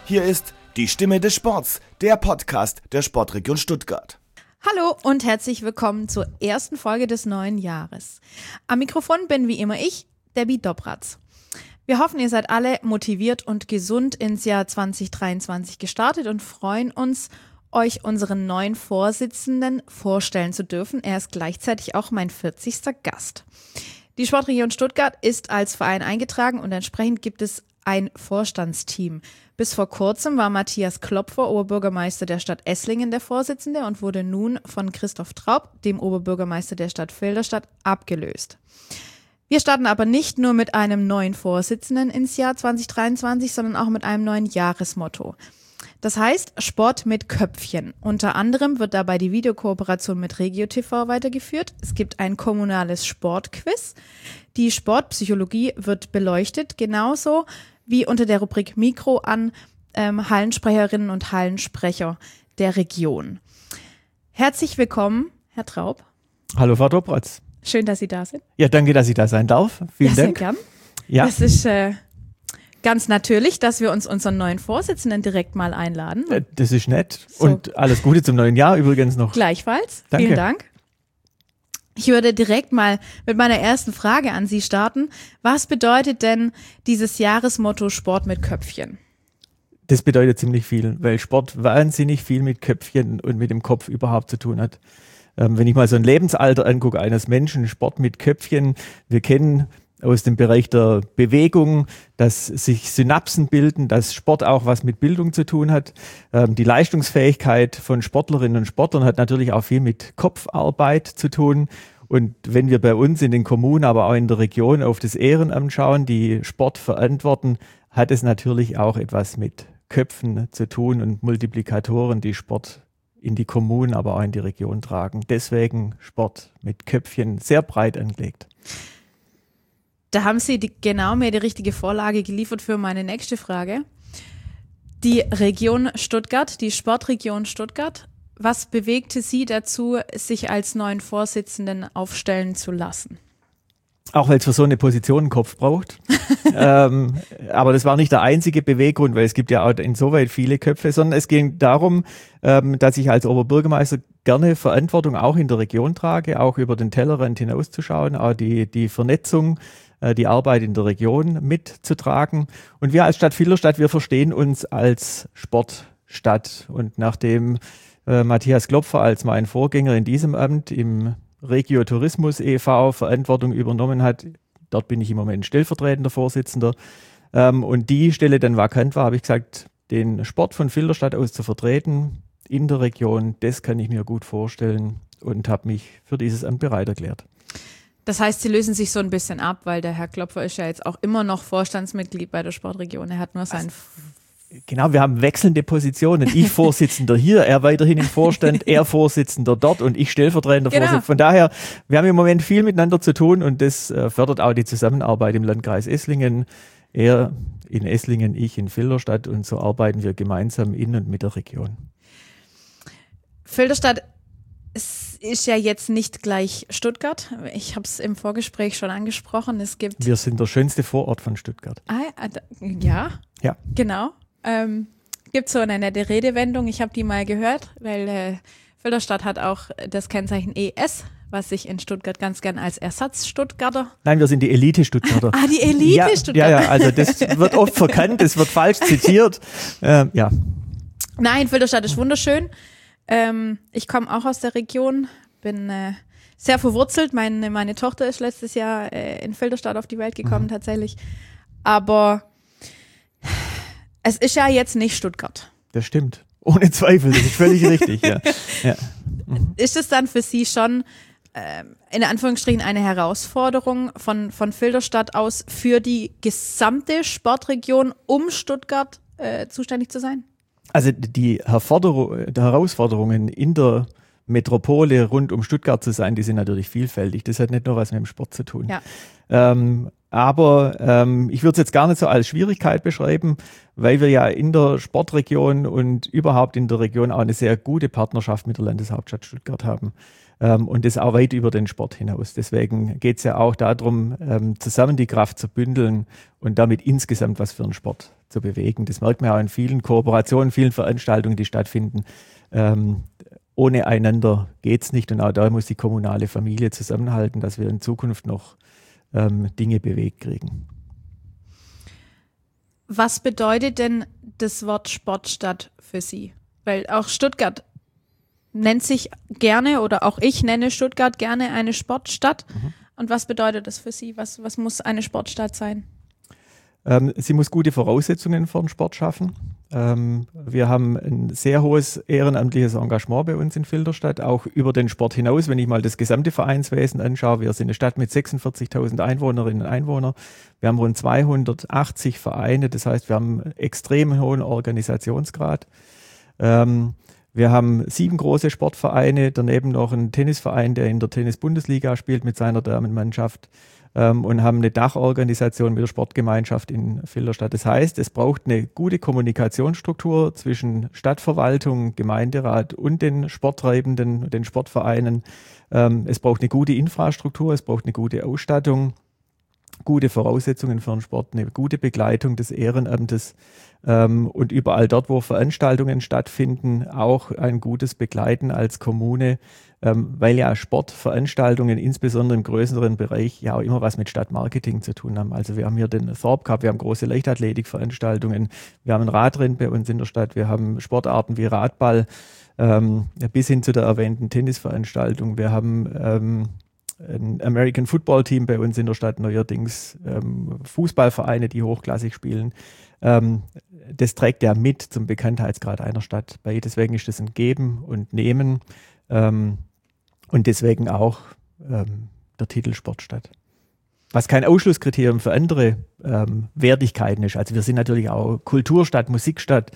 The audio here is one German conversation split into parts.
Hier ist die Stimme des Sports, der Podcast der Sportregion Stuttgart. Hallo und herzlich willkommen zur ersten Folge des neuen Jahres. Am Mikrofon bin wie immer ich, Debbie Dobratz. Wir hoffen, ihr seid alle motiviert und gesund ins Jahr 2023 gestartet und freuen uns, euch unseren neuen Vorsitzenden vorstellen zu dürfen. Er ist gleichzeitig auch mein 40. Gast. Die Sportregion Stuttgart ist als Verein eingetragen und entsprechend gibt es ein Vorstandsteam. Bis vor kurzem war Matthias Klopfer, Oberbürgermeister der Stadt Esslingen, der Vorsitzende und wurde nun von Christoph Traub, dem Oberbürgermeister der Stadt Filderstadt, abgelöst. Wir starten aber nicht nur mit einem neuen Vorsitzenden ins Jahr 2023, sondern auch mit einem neuen Jahresmotto. Das heißt Sport mit Köpfchen. Unter anderem wird dabei die Videokooperation mit Regio TV weitergeführt. Es gibt ein kommunales Sportquiz. Die Sportpsychologie wird beleuchtet, genauso wie unter der Rubrik Mikro an Hallensprecherinnen und Hallensprecher der Region. Herzlich willkommen, Herr Traub. Hallo, Frau Dobratz. Schön, dass Sie da sind. Ja, danke, dass ich da sein darf. Vielen Dank. Sehr gern. Ja. Es ist ganz natürlich, dass wir uns unseren neuen Vorsitzenden direkt mal einladen. Das ist nett. So. Und alles Gute zum neuen Jahr übrigens noch. Gleichfalls. Danke. Vielen Dank. Ich würde direkt mal mit meiner ersten Frage an Sie starten. Was bedeutet denn dieses Jahresmotto Sport mit Köpfchen? Das bedeutet ziemlich viel, weil Sport wahnsinnig viel mit Köpfchen und mit dem Kopf überhaupt zu tun hat. Wenn ich mal so ein Lebensalter angucke eines Menschen, Sport mit Köpfchen, wir kennen aus dem Bereich der Bewegung, dass sich Synapsen bilden, dass Sport auch was mit Bildung zu tun hat. Die Leistungsfähigkeit von Sportlerinnen und Sportlern hat natürlich auch viel mit Kopfarbeit zu tun. Und wenn wir bei uns in den Kommunen, aber auch in der Region auf das Ehrenamt schauen, die Sport verantworten, hat es natürlich auch etwas mit Köpfen zu tun und Multiplikatoren, die Sport in die Kommunen, aber auch in die Region tragen. Deswegen Sport mit Köpfchen sehr breit angelegt. Da haben Sie genau mir die richtige Vorlage geliefert für meine nächste Frage. Die Region Stuttgart, die Sportregion Stuttgart, was bewegte Sie dazu, sich als neuen Vorsitzenden aufstellen zu lassen? Auch weil es für so eine Position einen Kopf braucht. Aber das war nicht der einzige Beweggrund, weil es gibt ja auch insoweit viele Köpfe, sondern es ging darum, dass ich als Oberbürgermeister gerne Verantwortung auch in der Region trage, auch über den Tellerrand hinauszuschauen, auch die Vernetzung, die Arbeit in der Region mitzutragen. Und wir als Stadt Filderstadt, wir verstehen uns als Sportstadt. Und nachdem Matthias Klopfer als mein Vorgänger in diesem Amt im Regio Tourismus e.V. Verantwortung übernommen hat, dort bin ich im Moment stellvertretender Vorsitzender, und die Stelle dann vakant war, habe ich gesagt, den Sport von Filderstadt aus zu vertreten in der Region, das kann ich mir gut vorstellen und habe mich für dieses Amt bereit erklärt. Das heißt, Sie lösen sich so ein bisschen ab, weil der Herr Klopfer ist ja jetzt auch immer noch Vorstandsmitglied bei der Sportregion. Er hat nur seinen... Genau, wir haben wechselnde Positionen. Ich Vorsitzender hier, er weiterhin im Vorstand, er Vorsitzender dort und ich stellvertretender Vorsitzender. Von daher, wir haben im Moment viel miteinander zu tun und das fördert auch die Zusammenarbeit im Landkreis Esslingen. Er in Esslingen, ich in Filderstadt und so arbeiten wir gemeinsam in und mit der Region. Filderstadt ist ja jetzt nicht gleich Stuttgart. Ich habe es im Vorgespräch schon angesprochen. Wir sind der schönste Vorort von Stuttgart. Ja, genau. Gibt so eine nette Redewendung. Ich habe die mal gehört, weil Filderstadt hat auch das Kennzeichen ES, was sich in Stuttgart ganz gern als Ersatz-Stuttgarter... Nein, wir sind die Elite-Stuttgarter. Die Elite-Stuttgarter. Ja, also das wird oft verkannt, das wird falsch zitiert. Ja. Nein, Filderstadt ist wunderschön. Ich komme auch aus der Region, bin sehr verwurzelt. Meine Tochter ist letztes Jahr in Filderstadt auf die Welt gekommen tatsächlich. Aber es ist ja jetzt nicht Stuttgart. Das stimmt. Ohne Zweifel, das ist völlig richtig. Ja. Ja. Ist es dann für Sie schon in Anführungsstrichen eine Herausforderung von Filderstadt aus für die gesamte Sportregion um Stuttgart zuständig zu sein? Also die Herausforderungen in der Metropole rund um Stuttgart zu sein, die sind natürlich vielfältig. Das hat nicht nur was mit dem Sport zu tun. Ja. Aber ich würde es jetzt gar nicht so als Schwierigkeit beschreiben, weil wir ja in der Sportregion und überhaupt in der Region auch eine sehr gute Partnerschaft mit der Landeshauptstadt Stuttgart haben. Und das auch weit über den Sport hinaus. Deswegen geht es ja auch darum, zusammen die Kraft zu bündeln und damit insgesamt was für den Sport zu bewegen. Das merkt man auch in vielen Kooperationen, vielen Veranstaltungen, die stattfinden. Ohne einander geht es nicht und auch da muss die kommunale Familie zusammenhalten, dass wir in Zukunft noch Dinge bewegt kriegen. Was bedeutet denn das Wort Sportstadt für Sie? Weil auch Stuttgart nennt sich gerne oder auch ich nenne Stuttgart gerne eine Sportstadt. Und was bedeutet das für Sie? Was muss eine Sportstadt sein? Sie muss gute Voraussetzungen für den Sport schaffen. Wir haben ein sehr hohes ehrenamtliches Engagement bei uns in Filderstadt, auch über den Sport hinaus. Wenn ich mal das gesamte Vereinswesen anschaue, wir sind eine Stadt mit 46.000 Einwohnerinnen und Einwohnern. Wir haben rund 280 Vereine, das heißt, wir haben einen extrem hohen Organisationsgrad. Wir haben 7 große Sportvereine, daneben noch einen Tennisverein, der in der Tennis-Bundesliga spielt mit seiner Damenmannschaft. Und haben eine Dachorganisation mit der Sportgemeinschaft in Filderstadt. Das heißt, es braucht eine gute Kommunikationsstruktur zwischen Stadtverwaltung, Gemeinderat und den Sporttreibenden, den Sportvereinen. Es braucht eine gute Infrastruktur, es braucht eine gute Ausstattung, gute Voraussetzungen für den Sport, eine gute Begleitung des Ehrenamtes und überall dort, wo Veranstaltungen stattfinden, auch ein gutes Begleiten als Kommune, weil ja Sportveranstaltungen insbesondere im größeren Bereich ja auch immer was mit Stadtmarketing zu tun haben. Also wir haben hier den Thorpe Cup, wir haben große Leichtathletikveranstaltungen, wir haben ein Radrennen bei uns in der Stadt, wir haben Sportarten wie Radball, bis hin zu der erwähnten Tennisveranstaltung. Wir haben ein American Football Team bei uns in der Stadt, neuerdings Fußballvereine, die hochklassig spielen. Das trägt ja mit zum Bekanntheitsgrad einer Stadt bei. Deswegen ist das ein Geben und Nehmen und deswegen auch der Titel Sportstadt. Was kein Ausschlusskriterium für andere Wertigkeiten ist. Also wir sind natürlich auch Kulturstadt, Musikstadt.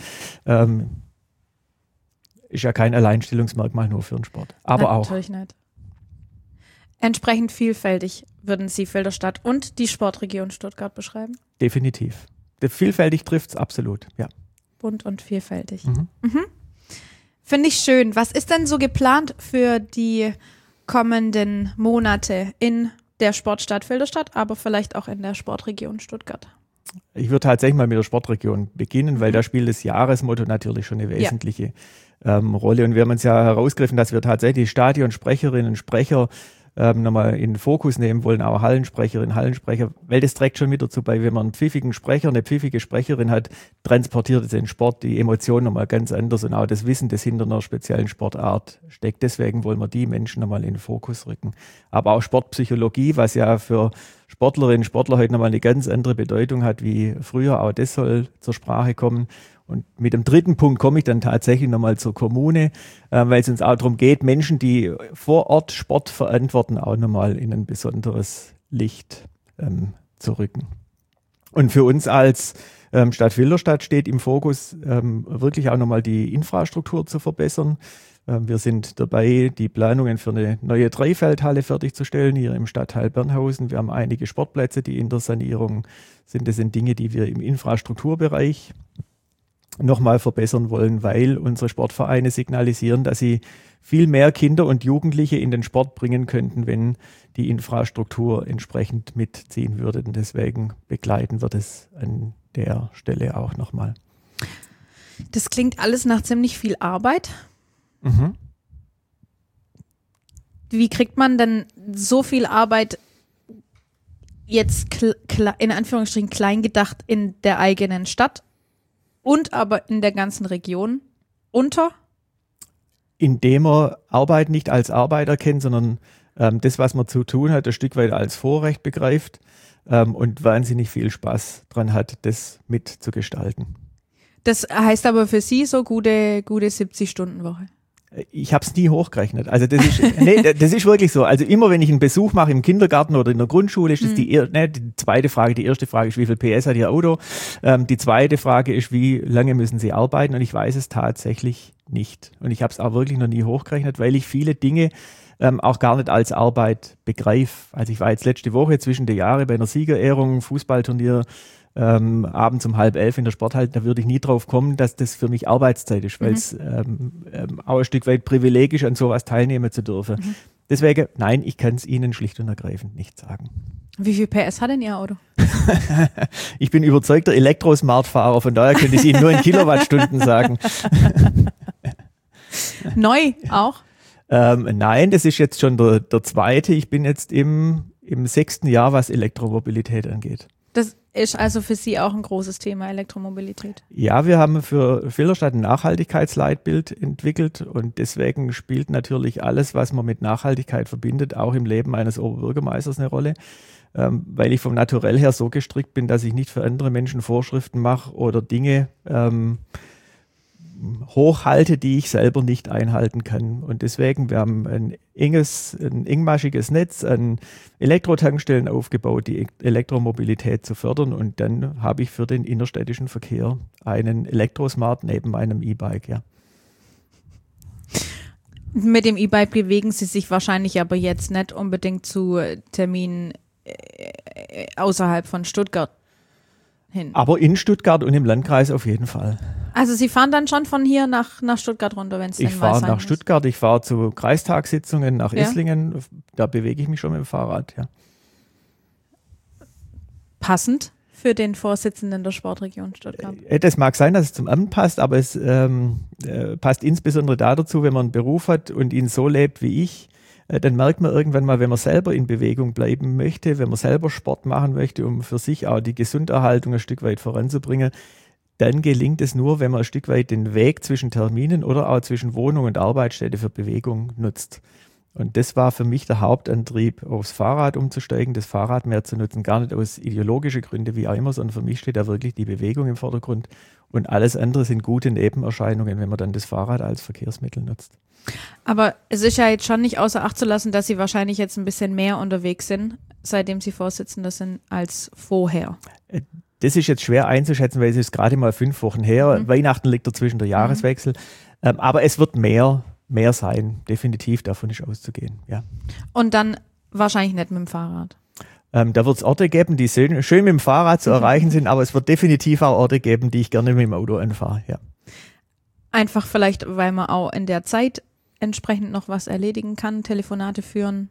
Ist ja kein Alleinstellungsmerkmal nur für den Sport. Aber Nein, auch. Natürlich nicht. Entsprechend vielfältig würden Sie Filderstadt und die Sportregion Stuttgart beschreiben? Definitiv. Vielfältig trifft es absolut, ja. Bunt und vielfältig. Finde ich schön. Was ist denn so geplant für die kommenden Monate in der Sportstadt Filderstadt, aber vielleicht auch in der Sportregion Stuttgart? Ich würde tatsächlich mal mit der Sportregion beginnen, weil da spielt das Jahresmotto natürlich schon eine wesentliche Rolle. Und wir haben uns ja herausgegriffen, dass wir tatsächlich Stadionsprecherinnen und Sprecher nochmal in den Fokus nehmen wollen, auch Hallensprecherinnen, Hallensprecher, weil das trägt schon mit dazu bei, wenn man einen pfiffigen Sprecher, eine pfiffige Sprecherin hat, transportiert es den Sport, die Emotionen nochmal ganz anders und auch das Wissen, das hinter einer speziellen Sportart steckt. Deswegen wollen wir die Menschen nochmal in den Fokus rücken. Aber auch Sportpsychologie, was ja für Sportlerinnen und Sportler heute nochmal eine ganz andere Bedeutung hat wie früher, auch das soll zur Sprache kommen. Und mit dem dritten Punkt komme ich dann tatsächlich nochmal zur Kommune, weil es uns auch darum geht, Menschen, die vor Ort Sport verantworten, auch nochmal in ein besonderes Licht zu rücken. Und für uns als Stadt Filderstadt steht im Fokus, wirklich auch nochmal die Infrastruktur zu verbessern. Wir sind dabei, die Planungen für eine neue Dreifeldhalle fertigzustellen hier im Stadtteil Bernhausen. Wir haben einige Sportplätze, die in der Sanierung sind. Das sind Dinge, die wir im Infrastrukturbereich nochmal verbessern wollen, weil unsere Sportvereine signalisieren, dass sie viel mehr Kinder und Jugendliche in den Sport bringen könnten, wenn die Infrastruktur entsprechend mitziehen würde. Und deswegen begleiten wir das an der Stelle auch nochmal. Das klingt alles nach ziemlich viel Arbeit. Wie kriegt man denn so viel Arbeit jetzt in Anführungsstrichen klein gedacht in der eigenen Stadt und aber in der ganzen Region unter? Indem man Arbeit nicht als Arbeit erkennt, sondern das, was man zu tun hat, ein Stück weit als Vorrecht begreift und wahnsinnig viel Spaß dran hat, das mitzugestalten. Das heißt aber für Sie so gute 70-Stunden-Woche. Ich habe es nie hochgerechnet. Also das ist wirklich so. Also immer wenn ich einen Besuch mache im Kindergarten oder in der Grundschule, ist das die zweite Frage. Die erste Frage ist, wie viel PS hat Ihr Auto? Die zweite Frage ist, wie lange müssen Sie arbeiten? Und ich weiß es tatsächlich nicht. Und ich habe es auch wirklich noch nie hochgerechnet, weil ich viele Dinge auch gar nicht als Arbeit begreife. Also ich war jetzt letzte Woche zwischen den Jahren bei einer Siegerehrung, Fußballturnier, abends um 10:30 in der Sporthalle, da würde ich nie drauf kommen, dass das für mich Arbeitszeit ist, weil es auch ein Stück weit Privileg ist, an sowas teilnehmen zu dürfen. Deswegen, nein, ich kann es Ihnen schlicht und ergreifend nicht sagen. Wie viel PS hat denn Ihr Auto? Ich bin überzeugter Elektrosmart-Fahrer, von daher könnte ich Ihnen nur in Kilowattstunden sagen. Neu auch? Nein, das ist jetzt schon der zweite. Ich bin jetzt im 6. Jahr, was Elektromobilität angeht. Das ist also für Sie auch ein großes Thema, Elektromobilität. Ja, wir haben für Filderstadt ein Nachhaltigkeitsleitbild entwickelt und deswegen spielt natürlich alles, was man mit Nachhaltigkeit verbindet, auch im Leben eines Oberbürgermeisters eine Rolle, weil ich vom Naturell her so gestrickt bin, dass ich nicht für andere Menschen Vorschriften mache oder Dinge hochhalte, die ich selber nicht einhalten kann. Und deswegen, wir haben ein engmaschiges Netz an Elektrotankstellen aufgebaut, die Elektromobilität zu fördern. Und dann habe ich für den innerstädtischen Verkehr einen Elektrosmart neben meinem E-Bike, ja. Mit dem E-Bike bewegen Sie sich wahrscheinlich aber jetzt nicht unbedingt zu Terminen außerhalb von Stuttgart hin. Aber in Stuttgart und im Landkreis auf jeden Fall. Also Sie fahren dann schon von hier nach Stuttgart runter, wenn es denn mal sein muss? Ich fahre nach Stuttgart, ich fahre zu Kreistagssitzungen nach Esslingen, da bewege ich mich schon mit dem Fahrrad, ja. Passend für den Vorsitzenden der Sportregion Stuttgart? Das mag sein, dass es zum Amt passt, aber es passt insbesondere dazu, wenn man einen Beruf hat und ihn so lebt wie ich, dann merkt man irgendwann mal, wenn man selber in Bewegung bleiben möchte, wenn man selber Sport machen möchte, um für sich auch die Gesunderhaltung ein Stück weit voranzubringen, dann gelingt es nur, wenn man ein Stück weit den Weg zwischen Terminen oder auch zwischen Wohnung und Arbeitsstätte für Bewegung nutzt. Und das war für mich der Hauptantrieb, aufs Fahrrad umzusteigen, das Fahrrad mehr zu nutzen, gar nicht aus ideologischen Gründen wie auch immer, sondern für mich steht da wirklich die Bewegung im Vordergrund und alles andere sind gute Nebenerscheinungen, wenn man dann das Fahrrad als Verkehrsmittel nutzt. Aber es ist ja jetzt schon nicht außer Acht zu lassen, dass Sie wahrscheinlich jetzt ein bisschen mehr unterwegs sind, seitdem Sie Vorsitzender sind, als vorher. Das ist jetzt schwer einzuschätzen, weil es ist gerade mal 5 Wochen her. Weihnachten liegt dazwischen, der Jahreswechsel. Aber es wird mehr sein, definitiv, davon ist auszugehen. Ja. Und dann wahrscheinlich nicht mit dem Fahrrad. Da wird es Orte geben, die schön mit dem Fahrrad zu erreichen sind, aber es wird definitiv auch Orte geben, die ich gerne mit dem Auto anfahre. Ja. Einfach vielleicht, weil man auch in der Zeit entsprechend noch was erledigen kann, Telefonate führen.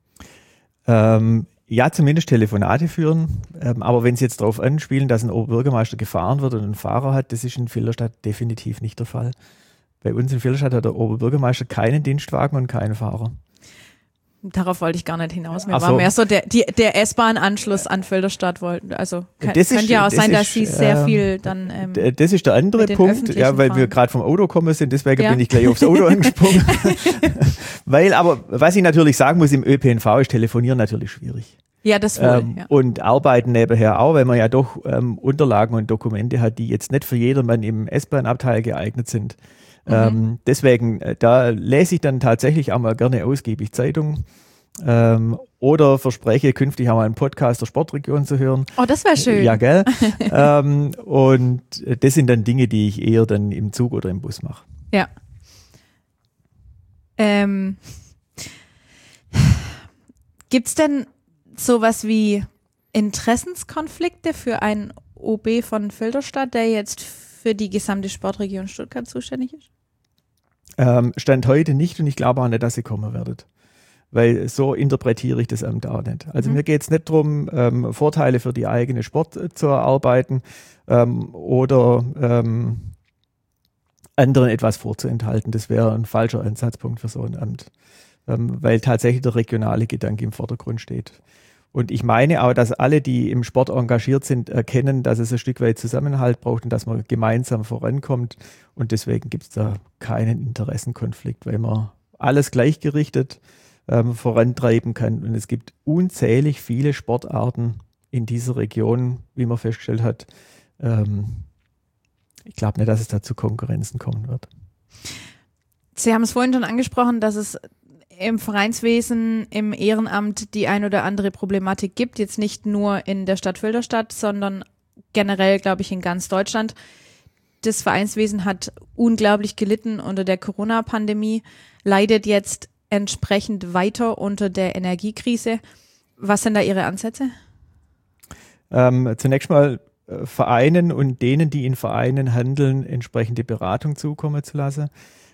Ja, zumindest Telefonate führen. Aber wenn Sie jetzt darauf anspielen, dass ein Oberbürgermeister gefahren wird und einen Fahrer hat, das ist in Filderstadt definitiv nicht der Fall. Bei uns in Filderstadt hat der Oberbürgermeister keinen Dienstwagen und keinen Fahrer. Darauf wollte ich gar nicht hinaus. Mir war mehr so der S-Bahn-Anschluss an Filderstadt wollten. Also könnte ja auch sein, dass Sie sehr viel dann das ist der andere Punkt, ja, weil wir gerade vom Auto kommen sind, deswegen bin ich gleich aufs Auto angesprungen. Aber was ich natürlich sagen muss, im ÖPNV ist Telefonieren natürlich schwierig. Ja, das wohl. Ja. Und arbeiten nebenher auch, weil man ja doch Unterlagen und Dokumente hat, die jetzt nicht für jedermann im S-Bahn-Abteil geeignet sind. Deswegen, da lese ich dann tatsächlich auch mal gerne ausgiebig Zeitung oder verspreche künftig auch mal einen Podcast der Sportregion zu hören. Oh, das wäre schön. Ja, gell? Und das sind dann Dinge, die ich eher dann im Zug oder im Bus mache. Ja. Gibt es denn sowas wie Interessenskonflikte für einen OB von Filderstadt, der jetzt für die gesamte Sportregion Stuttgart zuständig ist? Stand heute nicht und ich glaube auch nicht, dass sie kommen werdet. Weil so interpretiere ich das Amt auch nicht. Also mir geht es nicht darum, Vorteile für die eigene Sport zu erarbeiten oder anderen etwas vorzuenthalten. Das wäre ein falscher Ansatzpunkt für so ein Amt. Weil tatsächlich der regionale Gedanke im Vordergrund steht. Und ich meine auch, dass alle, die im Sport engagiert sind, erkennen, dass es ein Stück weit Zusammenhalt braucht und dass man gemeinsam vorankommt. Und deswegen gibt es da keinen Interessenkonflikt, weil man alles gleichgerichtet vorantreiben kann. Und es gibt unzählig viele Sportarten in dieser Region, wie man festgestellt hat. Ich glaube nicht, dass es da zu Konkurrenzen kommen wird. Sie haben es vorhin schon angesprochen, dass es im Vereinswesen, im Ehrenamt die ein oder andere Problematik gibt, jetzt nicht nur in der Stadt Filderstadt, sondern generell, glaube ich, in ganz Deutschland. Das Vereinswesen hat unglaublich gelitten unter der Corona-Pandemie, leidet jetzt entsprechend weiter unter der Energiekrise. Was sind da Ihre Ansätze? Zunächst mal Vereinen und denen, die in Vereinen handeln, entsprechende Beratung zukommen zu lassen.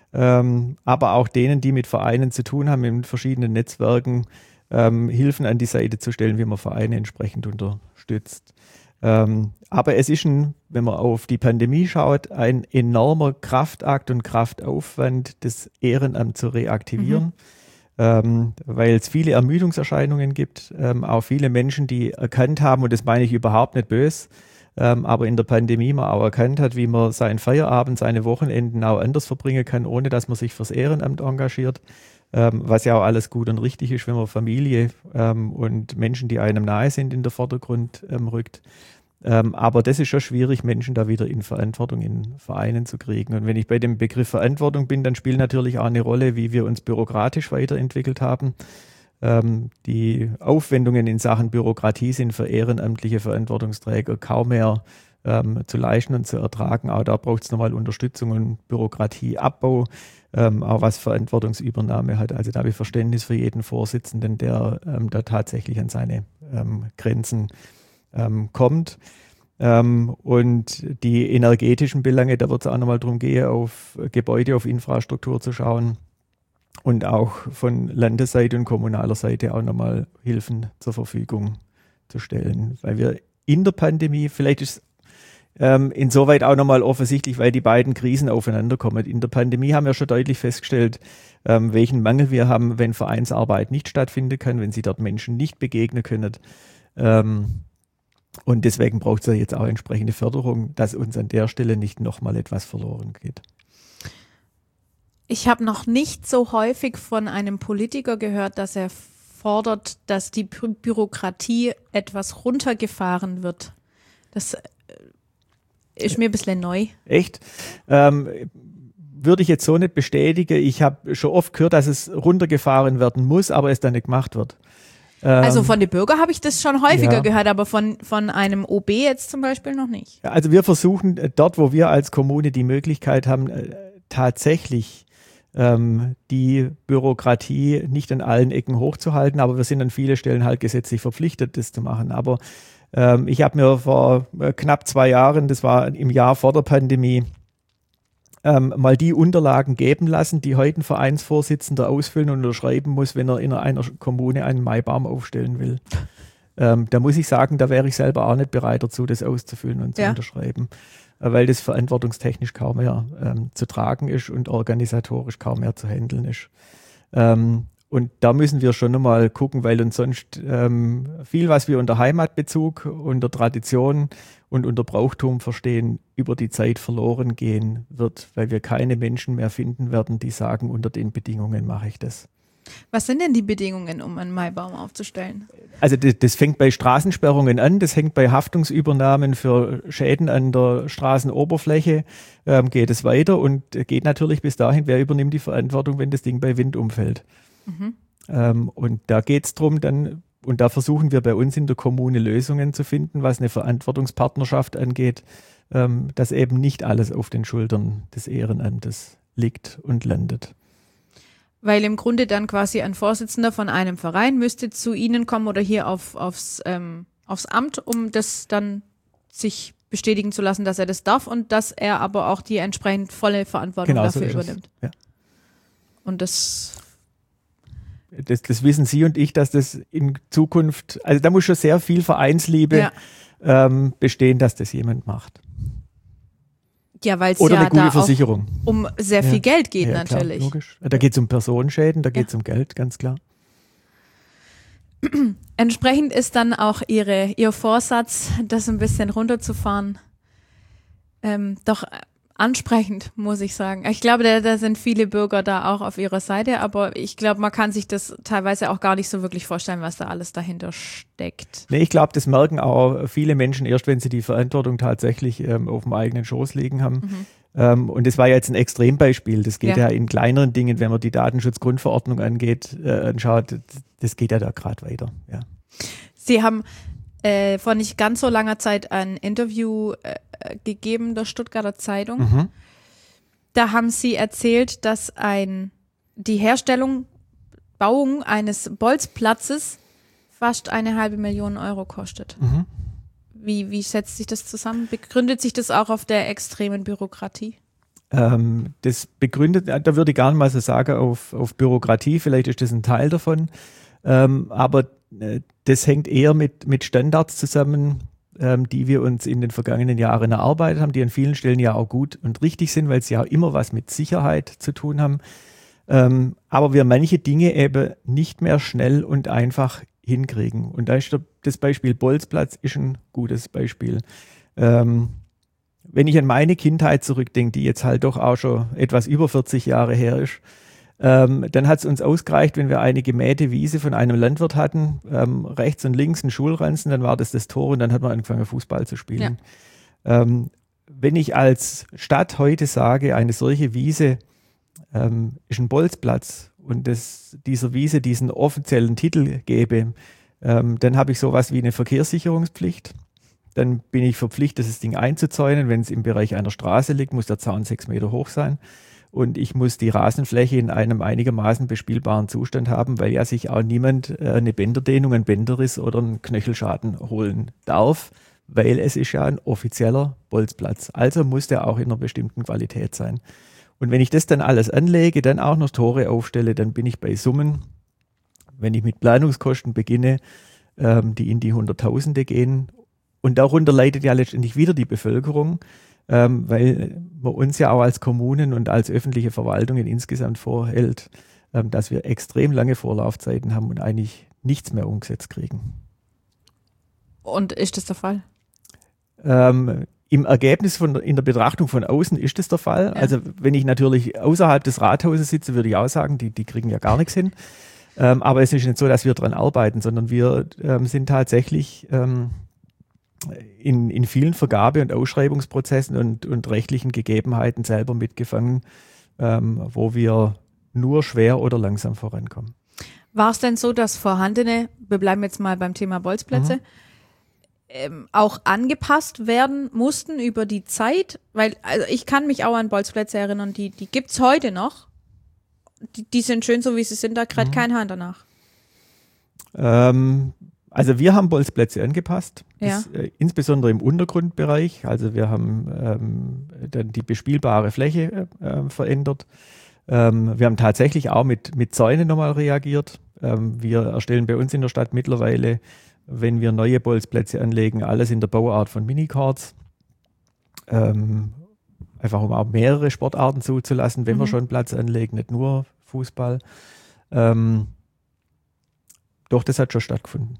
aber auch denen, die mit Vereinen zu tun haben, in verschiedenen Netzwerken, Hilfen an die Seite zu stellen, wie man Vereine entsprechend unterstützt. Aber es ist wenn man auf die Pandemie schaut, ein enormer Kraftakt und Kraftaufwand, das Ehrenamt zu reaktivieren, weil es viele Ermüdungserscheinungen gibt, auch viele Menschen, die erkannt haben, und das meine ich überhaupt nicht böse, aber in der Pandemie man auch erkannt hat, wie man seinen Feierabend, seine Wochenenden auch anders verbringen kann, ohne dass man sich fürs Ehrenamt engagiert, was ja auch alles gut und richtig ist, wenn man Familie und Menschen, die einem nahe sind, in den Vordergrund rückt. Aber das ist schon schwierig, Menschen da wieder in Verantwortung in Vereinen zu kriegen. Und wenn ich bei dem Begriff Verantwortung bin, dann spielt natürlich auch eine Rolle, wie wir uns bürokratisch weiterentwickelt haben. Die Aufwendungen in Sachen Bürokratie sind für ehrenamtliche Verantwortungsträger kaum mehr zu leisten und zu ertragen. Auch da braucht es nochmal Unterstützung und Bürokratieabbau, auch was Verantwortungsübernahme hat. Also da habe ich Verständnis für jeden Vorsitzenden, der da tatsächlich an seine Grenzen kommt. Und die energetischen Belange, da wird es auch nochmal darum gehen, auf Gebäude, auf Infrastruktur zu schauen und auch von Landesseite und kommunaler Seite auch nochmal Hilfen zur Verfügung zu stellen. Weil wir in der Pandemie, vielleicht ist insoweit auch nochmal offensichtlich, weil die beiden Krisen aufeinander kommen. In der Pandemie haben wir schon deutlich festgestellt, welchen Mangel wir haben, wenn Vereinsarbeit nicht stattfinden kann, wenn sie dort Menschen nicht begegnen können. Und deswegen braucht es ja jetzt auch entsprechende Förderung, dass uns an der Stelle nicht nochmal etwas verloren geht. Ich habe noch nicht so häufig von einem Politiker gehört, dass er fordert, dass die Bürokratie etwas runtergefahren wird. Das ist mir ein bisschen neu. Echt? Würde ich jetzt so nicht bestätigen. Ich habe schon oft gehört, dass es runtergefahren werden muss, aber es dann nicht gemacht wird. Also von den Bürgern habe ich das schon häufiger gehört, aber von einem OB jetzt zum Beispiel noch nicht. Also wir versuchen dort, wo wir als Kommune die Möglichkeit haben, tatsächlich die Bürokratie nicht an allen Ecken hochzuhalten, aber wir sind an vielen Stellen halt gesetzlich verpflichtet, das zu machen. Aber ich habe mir vor knapp 2 Jahren, das war im Jahr vor der Pandemie, mal die Unterlagen geben lassen, die heute ein Vereinsvorsitzender ausfüllen und unterschreiben muss, wenn er in einer Kommune einen Maibaum aufstellen will. Da muss ich sagen, da wäre ich selber auch nicht bereit dazu, das auszufüllen und zu unterschreiben, weil das verantwortungstechnisch kaum mehr zu tragen ist und organisatorisch kaum mehr zu handeln ist. Und da müssen wir schon nochmal gucken, weil uns sonst viel, was wir unter Heimatbezug, unter Tradition und unter Brauchtum verstehen, über die Zeit verloren gehen wird, weil wir keine Menschen mehr finden werden, die sagen, unter den Bedingungen mache ich das. Was sind denn die Bedingungen, um einen Maibaum aufzustellen? Also das fängt bei Straßensperrungen an, das hängt bei Haftungsübernahmen für Schäden an der Straßenoberfläche, geht es weiter und geht natürlich bis dahin, wer übernimmt die Verantwortung, wenn das Ding bei Wind umfällt. Und da geht es darum, und da versuchen wir bei uns in der Kommune Lösungen zu finden, was eine Verantwortungspartnerschaft angeht, dass eben nicht alles auf den Schultern des Ehrenamtes liegt und landet. Weil im Grunde dann quasi ein Vorsitzender von einem Verein müsste zu Ihnen kommen oder hier aufs Amt, um das dann sich bestätigen zu lassen, dass er das darf und dass er aber auch die entsprechend volle Verantwortung dafür übernimmt. Ja. Und das wissen Sie und ich, dass das in Zukunft, also da muss schon sehr viel Vereinsliebe bestehen, dass das jemand macht. Ja, weil es oder ja eine gute da Versicherung. Auch um sehr viel Geld geht natürlich. Klar, logisch. Da geht es um Personenschäden, da geht es um Geld, ganz klar. Entsprechend ist dann auch Ihr Vorsatz, das ein bisschen runterzufahren, doch ansprechend, muss ich sagen. Ich glaube, da sind viele Bürger da auch auf ihrer Seite, aber ich glaube, man kann sich das teilweise auch gar nicht so wirklich vorstellen, was da alles dahinter steckt. Nee, ich glaube, das merken auch viele Menschen erst, wenn sie die Verantwortung tatsächlich auf dem eigenen Schoß liegen haben. Und das war ja jetzt ein Extrembeispiel. Das geht ja in kleineren Dingen, wenn man die Datenschutzgrundverordnung anschaut, das geht ja da gerade weiter. Ja. Sie haben vor nicht ganz so langer Zeit ein Interview gegeben der Stuttgarter Zeitung. Da haben Sie erzählt, dass die Bauung eines Bolzplatzes fast 500.000 Euro kostet. Wie setzt sich das zusammen? Begründet sich das auch auf der extremen Bürokratie? Das begründet, da würde ich gar nicht mal so sagen auf Bürokratie, vielleicht ist das ein Teil davon, aber das hängt eher mit Standards zusammen, die wir uns in den vergangenen Jahren erarbeitet haben, die an vielen Stellen ja auch gut und richtig sind, weil sie ja immer was mit Sicherheit zu tun haben. Aber wir manche Dinge eben nicht mehr schnell und einfach hinkriegen. Und da ist das Beispiel Bolzplatz ist ein gutes Beispiel. Wenn ich an meine Kindheit zurückdenke, die jetzt halt doch auch schon etwas über 40 Jahre her ist, dann hat es uns ausgereicht, wenn wir eine gemähte Wiese von einem Landwirt hatten, rechts und links ein Schulranzen, dann war das Tor und dann hat man angefangen, Fußball zu spielen. Ja. Wenn ich als Stadt heute sage, eine solche Wiese ist ein Bolzplatz und dieser Wiese diesen offiziellen Titel gebe, dann habe ich sowas wie eine Verkehrssicherungspflicht. Dann bin ich verpflichtet, das Ding einzuzäunen. Wenn es im Bereich einer Straße liegt, muss der Zaun 6 Meter hoch sein. Und ich muss die Rasenfläche in einem einigermaßen bespielbaren Zustand haben, weil ja sich auch niemand eine Bänderdehnung, einen Bänderriss oder einen Knöchelschaden holen darf, weil es ist ja ein offizieller Bolzplatz. Also muss der auch in einer bestimmten Qualität sein. Und wenn ich das dann alles anlege, dann auch noch Tore aufstelle, dann bin ich bei Summen, wenn ich mit Planungskosten beginne, die in die Hunderttausende gehen. Und darunter leidet ja letztendlich wieder die Bevölkerung, weil man uns ja auch als Kommunen und als öffentliche Verwaltungen insgesamt vorhält, dass wir extrem lange Vorlaufzeiten haben und eigentlich nichts mehr umgesetzt kriegen. Und ist das der Fall? Im Ergebnis in der Betrachtung von außen ist das der Fall. Ja. Also wenn ich natürlich außerhalb des Rathauses sitze, würde ich auch sagen, die kriegen ja gar nichts hin. Aber es ist nicht so, dass wir dran arbeiten, sondern wir sind tatsächlich in vielen Vergabe- und Ausschreibungsprozessen und rechtlichen Gegebenheiten selber mitgefangen, wo wir nur schwer oder langsam vorankommen. War es denn so, dass vorhandene, wir bleiben jetzt mal beim Thema Bolzplätze, auch angepasst werden mussten über die Zeit? Weil also ich kann mich auch an Bolzplätze erinnern, die gibt es heute noch. Die sind schön so, wie sie sind, da gerade kein Hahn danach. Also wir haben Bolzplätze angepasst, ja. Insbesondere im Untergrundbereich. Also wir haben dann die bespielbare Fläche verändert. Wir haben tatsächlich auch mit Zäunen nochmal reagiert. Wir erstellen bei uns in der Stadt mittlerweile, wenn wir neue Bolzplätze anlegen, alles in der Bauart von Minicards. Einfach um auch mehrere Sportarten zuzulassen, wenn wir schon Platz anlegen, nicht nur Fußball. Doch, das hat schon stattgefunden.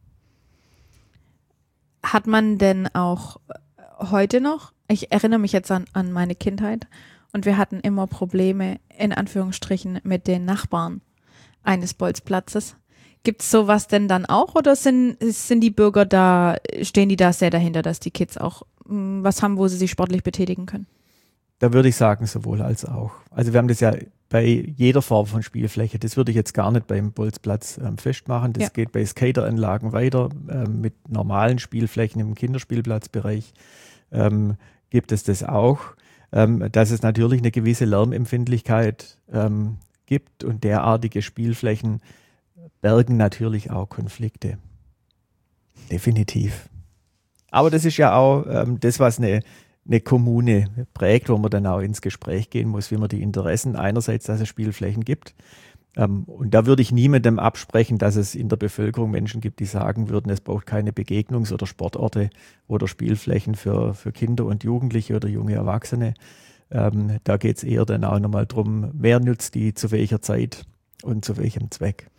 Hat man denn auch heute noch, ich erinnere mich jetzt an meine Kindheit und wir hatten immer Probleme, in Anführungsstrichen, mit den Nachbarn eines Bolzplatzes. Gibt es sowas denn dann auch oder sind die Bürger da, stehen die da sehr dahinter, dass die Kids auch was haben, wo sie sich sportlich betätigen können? Da würde ich sagen, sowohl als auch. Also wir haben das ja bei jeder Form von Spielfläche. Das würde ich jetzt gar nicht beim Bolzplatz festmachen. Das geht bei Skateranlagen weiter. Mit normalen Spielflächen im Kinderspielplatzbereich gibt es das auch. Dass es natürlich eine gewisse Lärmempfindlichkeit gibt und derartige Spielflächen bergen natürlich auch Konflikte. Definitiv. Aber das ist ja auch das, was eine Kommune prägt, wo man dann auch ins Gespräch gehen muss, wie man die Interessen einerseits, dass es Spielflächen gibt. Und da würde ich niemandem absprechen, dass es in der Bevölkerung Menschen gibt, die sagen würden, es braucht keine Begegnungs- oder Sportorte oder Spielflächen für Kinder und Jugendliche oder junge Erwachsene. Da geht es eher dann auch nochmal drum, wer nutzt die zu welcher Zeit und zu welchem Zweck.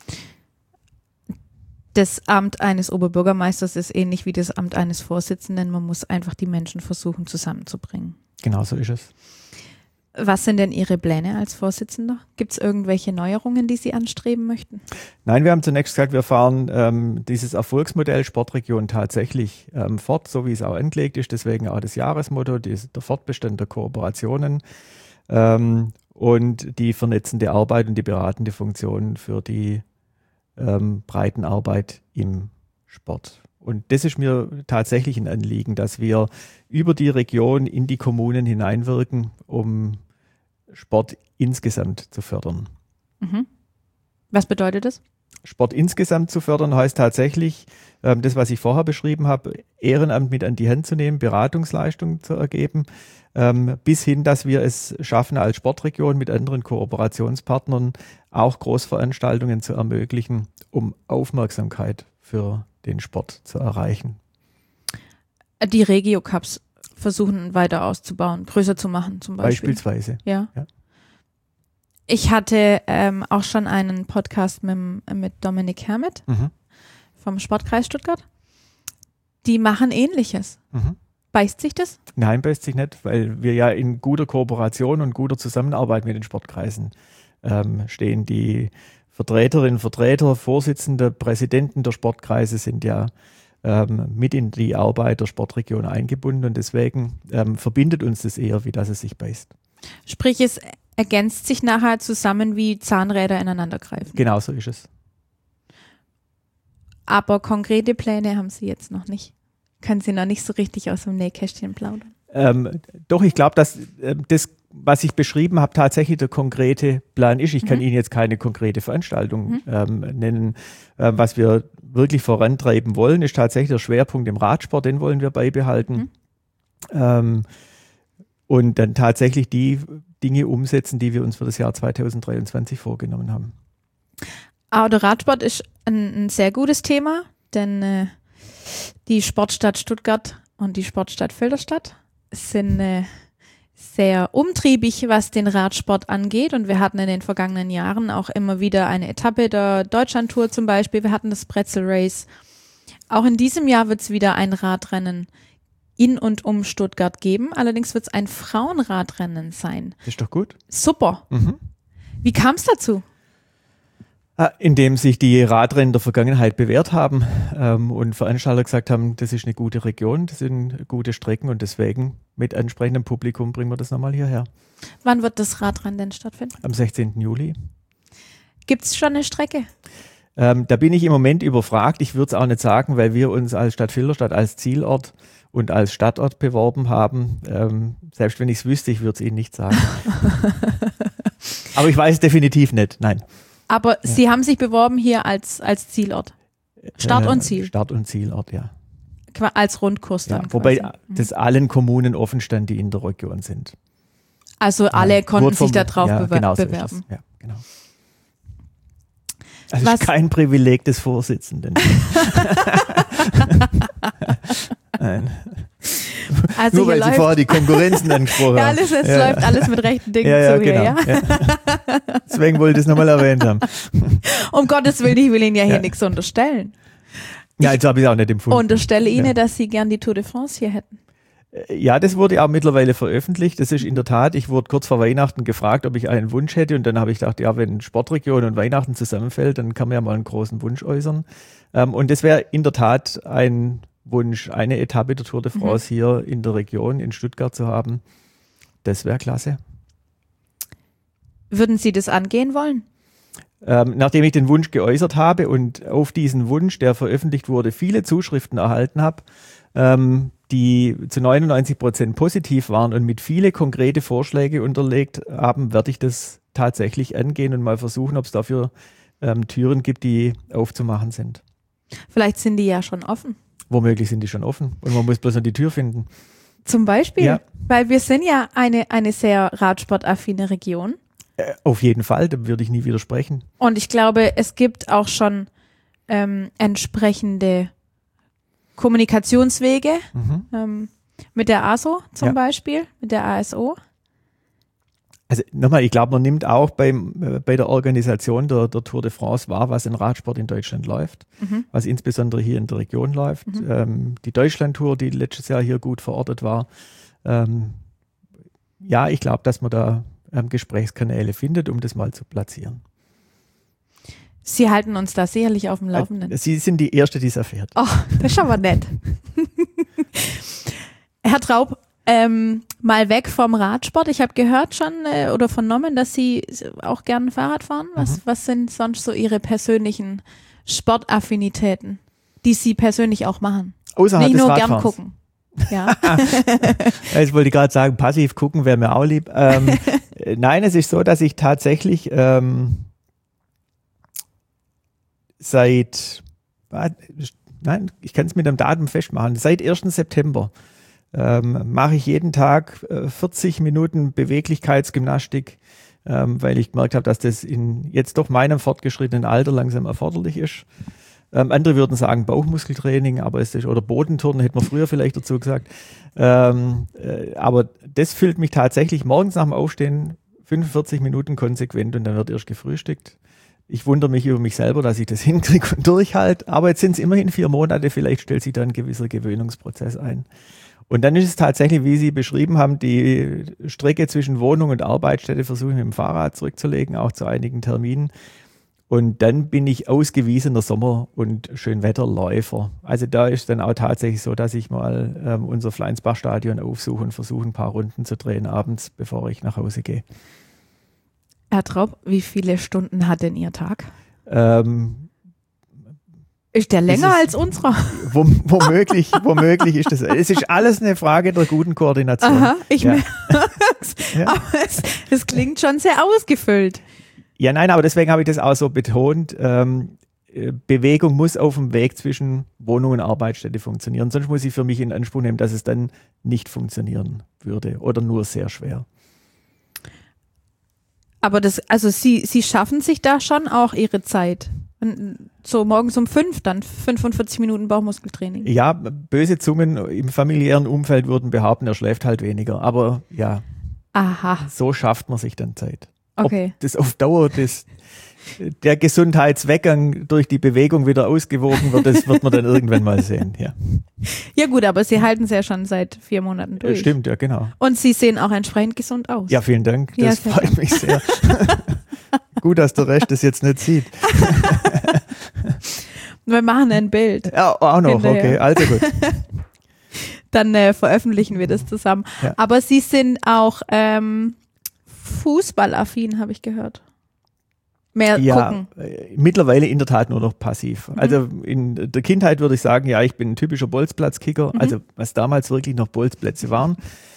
Das Amt eines Oberbürgermeisters ist ähnlich wie das Amt eines Vorsitzenden. Man muss einfach die Menschen versuchen zusammenzubringen. Genau so ist es. Was sind denn Ihre Pläne als Vorsitzender? Gibt es irgendwelche Neuerungen, die Sie anstreben möchten? Nein, wir haben zunächst gesagt, wir fahren dieses Erfolgsmodell Sportregion tatsächlich fort, so wie es auch angelegt ist. Deswegen auch das Jahresmotto, der Fortbestand der Kooperationen und die vernetzende Arbeit und die beratende Funktion für die Breitenarbeit im Sport. Und das ist mir tatsächlich ein Anliegen, dass wir über die Region in die Kommunen hineinwirken, um Sport insgesamt zu fördern. Mhm. Was bedeutet das? Sport insgesamt zu fördern, heißt tatsächlich, das, was ich vorher beschrieben habe, Ehrenamt mit an die Hand zu nehmen, Beratungsleistungen zu ergeben, bis hin, dass wir es schaffen, als Sportregion mit anderen Kooperationspartnern auch Großveranstaltungen zu ermöglichen, um Aufmerksamkeit für den Sport zu erreichen. Die Regio-Cups versuchen weiter auszubauen, größer zu machen zum Beispiel. Beispielsweise. Ja. Ich hatte auch schon einen Podcast mit Dominik Hermet vom Sportkreis Stuttgart. Die machen Ähnliches. Beißt sich das? Nein, beißt sich nicht, weil wir ja in guter Kooperation und guter Zusammenarbeit mit den Sportkreisen stehen. Die Vertreterinnen, Vertreter, Vorsitzende, Präsidenten der Sportkreise sind ja mit in die Arbeit der Sportregion eingebunden und deswegen verbindet uns das eher, wie dass es sich beißt. Sprich, es ergänzt sich nachher zusammen, wie Zahnräder ineinander greifen. Genau so ist es. Aber konkrete Pläne haben Sie jetzt noch nicht. Können Sie noch nicht so richtig aus dem Nähkästchen plaudern? Doch, ich glaube, dass das, was ich beschrieben habe, tatsächlich der konkrete Plan ist. Ich kann Ihnen jetzt keine konkrete Veranstaltung nennen. Was wir wirklich vorantreiben wollen, ist tatsächlich der Schwerpunkt im Radsport, den wollen wir beibehalten. Und dann tatsächlich die Dinge umsetzen, die wir uns für das Jahr 2023 vorgenommen haben. Aber der Radsport ist ein sehr gutes Thema, denn die Sportstadt Stuttgart und die Sportstadt Filderstadt sind sehr umtriebig, was den Radsport angeht. Und wir hatten in den vergangenen Jahren auch immer wieder eine Etappe der Deutschlandtour zum Beispiel. Wir hatten das Pretzel Race. Auch in diesem Jahr wird es wieder ein Radrennen in und um Stuttgart geben. Allerdings wird es ein Frauenradrennen sein. Das ist doch gut. Super. Wie kam es dazu? Indem sich die Radrennen der Vergangenheit bewährt haben und Veranstalter gesagt haben, das ist eine gute Region, das sind gute Strecken und deswegen mit entsprechendem Publikum bringen wir das nochmal hierher. Wann wird das Radrennen denn stattfinden? Am 16. Juli. Gibt es schon eine Strecke? Da bin ich im Moment überfragt. Ich würde es auch nicht sagen, weil wir uns als Stadt Filderstadt als Zielort und als Stadtort beworben haben. Selbst wenn ich es wüsste, ich würde es Ihnen nicht sagen. Aber ich weiß es definitiv nicht, nein. Aber Sie haben sich beworben hier als Zielort. Start und Ziel. Start und Zielort, ja. Als Rundkurs dann. Ja, wobei das allen Kommunen offen stand, die in der Region sind. Also alle konnten sich da drauf genau bewerben. So ja, genau. Also es ist kein Privileg des Vorsitzenden. Nein. Also nur weil Sie vorher die Konkurrenzen angesprochen haben. Es läuft alles mit rechten Dingen zu hier, ja? Deswegen wollte ich es nochmal erwähnt haben. Um Gottes Willen, ich will Ihnen ja hier nichts unterstellen. Ja, jetzt habe ich es auch nicht empfunden. Unterstelle Ihnen, dass Sie gern die Tour de France hier hätten. Ja, das wurde auch mittlerweile veröffentlicht. Das ist in der Tat, ich wurde kurz vor Weihnachten gefragt, ob ich einen Wunsch hätte und dann habe ich gedacht, ja, wenn Sportregion und Weihnachten zusammenfällt, dann kann man ja mal einen großen Wunsch äußern. Und das wäre in der Tat ein Wunsch, eine Etappe der Tour de France hier in der Region, in Stuttgart zu haben. Das wäre klasse. Würden Sie das angehen wollen? Nachdem ich den Wunsch geäußert habe und auf diesen Wunsch, der veröffentlicht wurde, viele Zuschriften erhalten habe, die zu 99% positiv waren und mit viele konkrete Vorschläge unterlegt haben, werde ich das tatsächlich angehen und mal versuchen, ob es dafür Türen gibt, die aufzumachen sind. Vielleicht sind die ja schon offen. Womöglich sind die schon offen und man muss bloß noch die Tür finden. Zum Beispiel, weil wir sind ja eine sehr radsportaffine Region. Auf jeden Fall, da würde ich nie widersprechen. Und ich glaube, es gibt auch schon entsprechende Kommunikationswege mit der ASO zum Beispiel, mit der ASO. Also nochmal, ich glaube, man nimmt auch bei der Organisation der Tour de France wahr, was in Radsport in Deutschland läuft, was insbesondere hier in der Region läuft. Die Deutschlandtour, die letztes Jahr hier gut verortet war. Ja, ich glaube, dass man da Gesprächskanäle findet, um das mal zu platzieren. Sie halten uns da sicherlich auf dem Laufenden. Sie sind die Erste, die es erfährt. Oh, das ist aber nett. Herr Traub, mal weg vom Radsport. Ich habe gehört schon oder vernommen, dass Sie auch gerne Fahrrad fahren. Was sind sonst so Ihre persönlichen Sportaffinitäten, die Sie persönlich auch machen? Außerhalb Nicht des nur Radfahrens. gern gucken. Ja. Jetzt wollte ich gerade sagen, passiv gucken wäre mir auch lieb. Nein, es ist so, dass ich tatsächlich ich kann es mit dem Datum festmachen, seit 1. September mache ich jeden Tag 40 Minuten Beweglichkeitsgymnastik, weil ich gemerkt habe, dass das in jetzt doch meinem fortgeschrittenen Alter langsam erforderlich ist. Andere würden sagen Bauchmuskeltraining, aber oder Bodenturnen, hätte man früher vielleicht dazu gesagt. Aber das füllt mich tatsächlich morgens nach dem Aufstehen 45 Minuten konsequent und dann wird erst gefrühstückt. Ich wundere mich über mich selber, dass ich das hinkriege und durchhalte, aber jetzt sind es immerhin 4 Monate, vielleicht stellt sich da ein gewisser Gewöhnungsprozess ein. Und dann ist es tatsächlich, wie Sie beschrieben haben, die Strecke zwischen Wohnung und Arbeitsstätte versuche ich mit dem Fahrrad zurückzulegen, auch zu einigen Terminen. Und dann bin ich ausgewiesener Sommer- und Schönwetterläufer. Also da ist dann auch tatsächlich so, dass ich mal unser Fleinsbach-Stadion aufsuche und versuche, ein paar Runden zu drehen abends, bevor ich nach Hause gehe. Herr Traub, wie viele Stunden hat denn Ihr Tag? Ist der länger als unserer? Womöglich ist das. Es ist alles eine Frage der guten Koordination. Aha, ich merk's. Ja. Aber es klingt schon sehr ausgefüllt. Ja, nein, aber deswegen habe ich das auch so betont. Bewegung muss auf dem Weg zwischen Wohnung und Arbeitsstätte funktionieren. Sonst muss ich für mich in Anspruch nehmen, dass es dann nicht funktionieren würde oder nur sehr schwer. Aber Sie schaffen sich da schon auch Ihre Zeit. So morgens um 5 dann 45 Minuten Bauchmuskeltraining. Ja, böse Zungen im familiären Umfeld würden behaupten, er schläft halt weniger. Aber ja, aha, so schafft man sich dann Zeit. Okay. Ob das auf Dauer der Gesundheitsweggang durch die Bewegung wieder ausgewogen wird, das wird man dann irgendwann mal sehen. Ja, ja gut, aber Sie halten es ja schon seit 4 Monaten durch. Stimmt, ja genau. Und Sie sehen auch entsprechend gesund aus. Ja, vielen Dank, das freut mich sehr. Gut, dass der Rest das jetzt nicht sieht. Wir machen ein Bild. Ja, auch noch, hinterher. Okay, also gut. Dann veröffentlichen wir das zusammen. Ja. Aber Sie sind auch fußballaffin, habe ich gehört. Mehr gucken. Mittlerweile in der Tat nur noch passiv. Also in der Kindheit würde ich sagen, ja, ich bin ein typischer Bolzplatzkicker, also was damals wirklich noch Bolzplätze waren.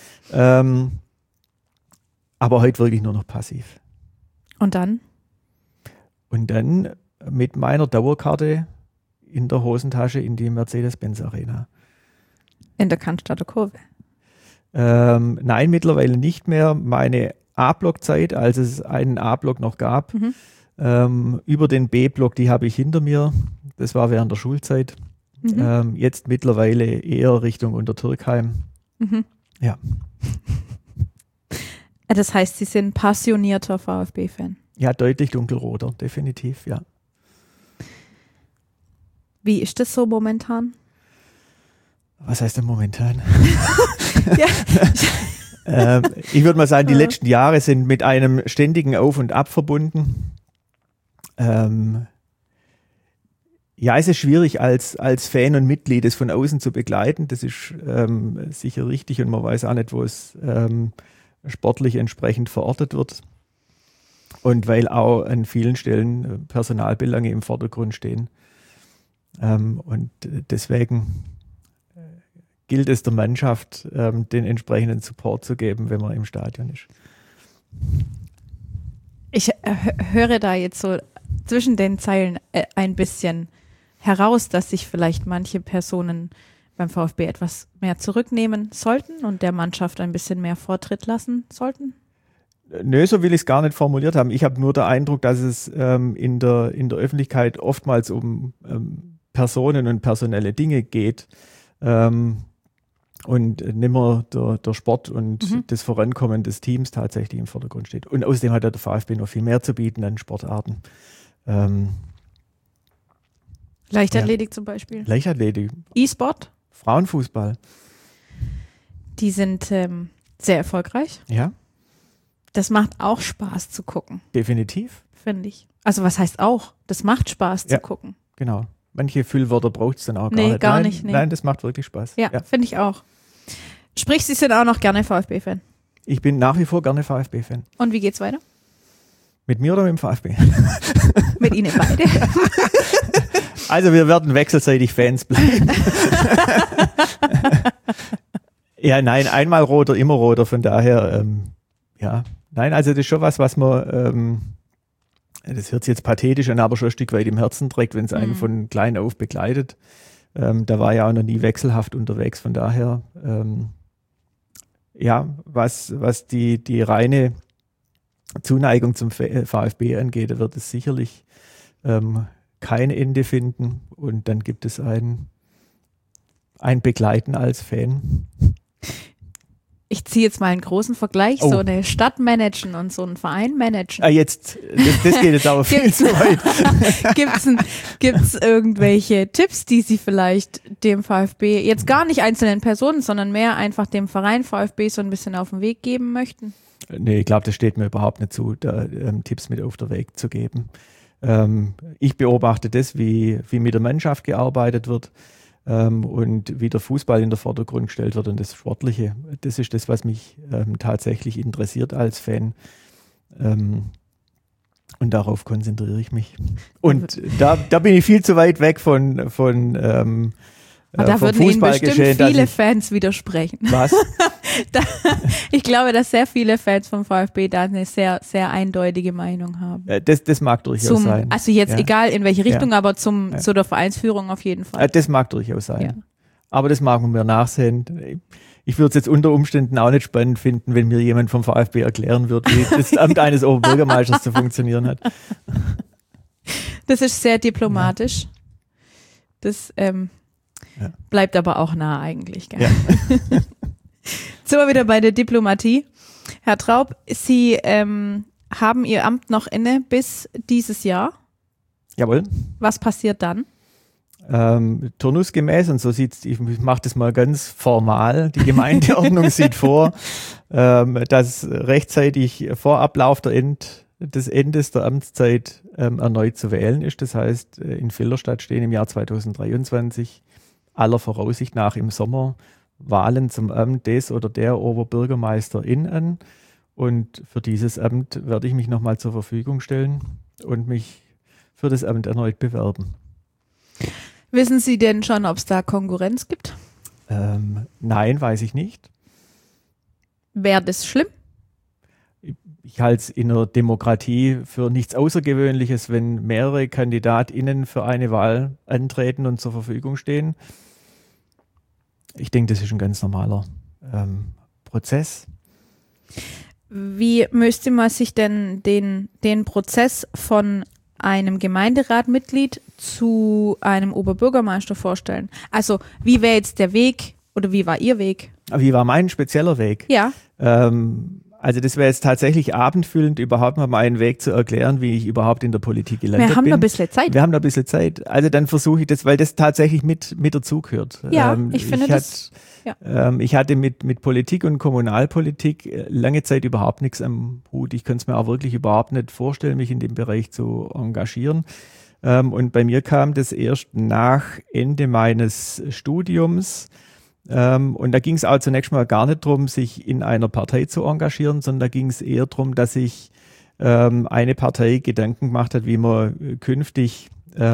Aber heute wirklich nur noch passiv. Und dann? Und dann mit meiner Dauerkarte in der Hosentasche in die Mercedes-Benz Arena. In der Cannstatter Kurve? Nein, mittlerweile nicht mehr. Meine A-Block-Zeit, als es einen A-Block noch gab, über den B-Block, die habe ich hinter mir. Das war während der Schulzeit. Jetzt mittlerweile eher Richtung Untertürkheim. Ja. Das heißt, Sie sind passionierter VfB-Fan? Ja, deutlich dunkelroter, definitiv, ja. Wie ist das so momentan? Was heißt denn momentan? Ich würde mal sagen, die letzten Jahre sind mit einem ständigen Auf und Ab verbunden. Ja, es ist schwierig als Fan und Mitglied es von außen zu begleiten. Das ist sicher richtig und man weiß auch nicht, wo es sportlich entsprechend verortet wird. Und weil auch an vielen Stellen Personalbelange im Vordergrund stehen. Und deswegen gilt es der Mannschaft, den entsprechenden Support zu geben, wenn man im Stadion ist. Ich höre da jetzt so zwischen den Zeilen ein bisschen heraus, dass sich vielleicht manche Personen beim VfB etwas mehr zurücknehmen sollten und der Mannschaft ein bisschen mehr Vortritt lassen sollten? Nö, so will ich es gar nicht formuliert haben. Ich habe nur den Eindruck, dass es in der Öffentlichkeit oftmals um Personen und personelle Dinge geht und nimmer der Sport und das Vorankommen des Teams tatsächlich im Vordergrund steht. Und außerdem hat der VfB noch viel mehr zu bieten an Sportarten. Leichtathletik zum Beispiel? Leichtathletik. E-Sport? Frauenfußball. Die sind sehr erfolgreich. Ja. Das macht auch Spaß zu gucken. Definitiv. Finde ich. Also was heißt auch? Das macht Spaß zu gucken. Genau. Manche Füllwörter braucht es dann auch gar nicht. Gar nicht. Nein, das macht wirklich Spaß. Ja. Finde ich auch. Sprich, Sie sind auch noch gerne VfB-Fan? Ich bin nach wie vor gerne VfB-Fan. Und wie geht's weiter? Mit mir oder mit dem VfB? Mit Ihnen beide. Also wir werden wechselseitig Fans bleiben. Ja, nein, einmal roter, immer roter. Von daher, ja. Nein, also das ist schon was man das hört sich jetzt pathetisch an, aber schon ein Stück weit im Herzen trägt, wenn es einen von klein auf begleitet. Da war ja auch noch nie wechselhaft unterwegs, von daher was die reine Zuneigung zum VfB angeht, da wird es sicherlich kein Ende finden und dann gibt es ein Begleiten als Fan. Ich ziehe jetzt mal einen großen Vergleich, so eine Stadt managen und so einen Verein managen. Das geht jetzt aber viel zu weit. Gibt's irgendwelche Tipps, die Sie vielleicht dem VfB, jetzt gar nicht einzelnen Personen, sondern mehr einfach dem Verein VfB so ein bisschen auf den Weg geben möchten? Nee, ich glaube, das steht mir überhaupt nicht zu, da Tipps mit auf den Weg zu geben. Ich beobachte das, wie mit der Mannschaft gearbeitet wird. Und wie der Fußball in den Vordergrund gestellt wird und das Sportliche, das ist das, was mich tatsächlich interessiert als Fan. Und darauf konzentriere ich mich. Und da bin ich viel zu weit weg von da vom würden Ihnen Fußballgeschehen. bestimmt viele Fans widersprechen. Was? Ich glaube, dass sehr viele Fans vom VfB da eine sehr, sehr eindeutige Meinung haben. Das mag durchaus sein. Also jetzt egal in welche Richtung, aber zu der Vereinsführung auf jeden Fall. Das mag durchaus sein. Ja. Aber das mag man mir nachsehen. Ich würde es jetzt unter Umständen auch nicht spannend finden, wenn mir jemand vom VfB erklären würde, wie das Amt eines Oberbürgermeisters zu funktionieren hat. Das ist sehr diplomatisch. Das bleibt aber auch nah eigentlich. Gell? Ja. Sind wir wieder bei der Diplomatie. Herr Traub, Sie haben Ihr Amt noch inne bis dieses Jahr. Jawohl. Was passiert dann? Turnusgemäß, und so sieht's, ich mache das mal ganz formal, die Gemeindeordnung sieht vor, dass rechtzeitig vor Ablauf des Endes der Amtszeit erneut zu wählen ist. Das heißt, in Filderstadt stehen im Jahr 2023 aller Voraussicht nach im Sommer Wahlen zum Amt des oder der Oberbürgermeisterin an. Und für dieses Amt werde ich mich nochmal zur Verfügung stellen und mich für das Amt erneut bewerben. Wissen Sie denn schon, ob es da Konkurrenz gibt? Nein, weiß ich nicht. Wäre das schlimm? Ich halte es in der Demokratie für nichts Außergewöhnliches, wenn mehrere KandidatInnen für eine Wahl antreten und zur Verfügung stehen. Ich denke, das ist ein ganz normaler Prozess. Wie müsste man sich denn den Prozess von einem Gemeinderatmitglied zu einem Oberbürgermeister vorstellen? Also wie wäre jetzt der Weg oder wie war Ihr Weg? Wie war mein spezieller Weg? Ja. Also das wäre jetzt tatsächlich abendfüllend, überhaupt mal meinen Weg zu erklären, wie ich überhaupt in der Politik gelandet bin. Wir haben noch ein bisschen Zeit. Wir haben noch ein bisschen Zeit. Also dann versuche ich das, weil das tatsächlich mit dazugehört. Ja, ich finde das. Ja. Ich hatte mit Politik und Kommunalpolitik lange Zeit überhaupt nichts am Hut. Ich könnte es mir auch wirklich überhaupt nicht vorstellen, mich in dem Bereich zu engagieren. Und bei mir kam das erst nach Ende meines Studiums. Und da ging es auch zunächst mal gar nicht darum, sich in einer Partei zu engagieren, sondern da ging es eher darum, dass sich eine Partei Gedanken gemacht hat, wie man künftig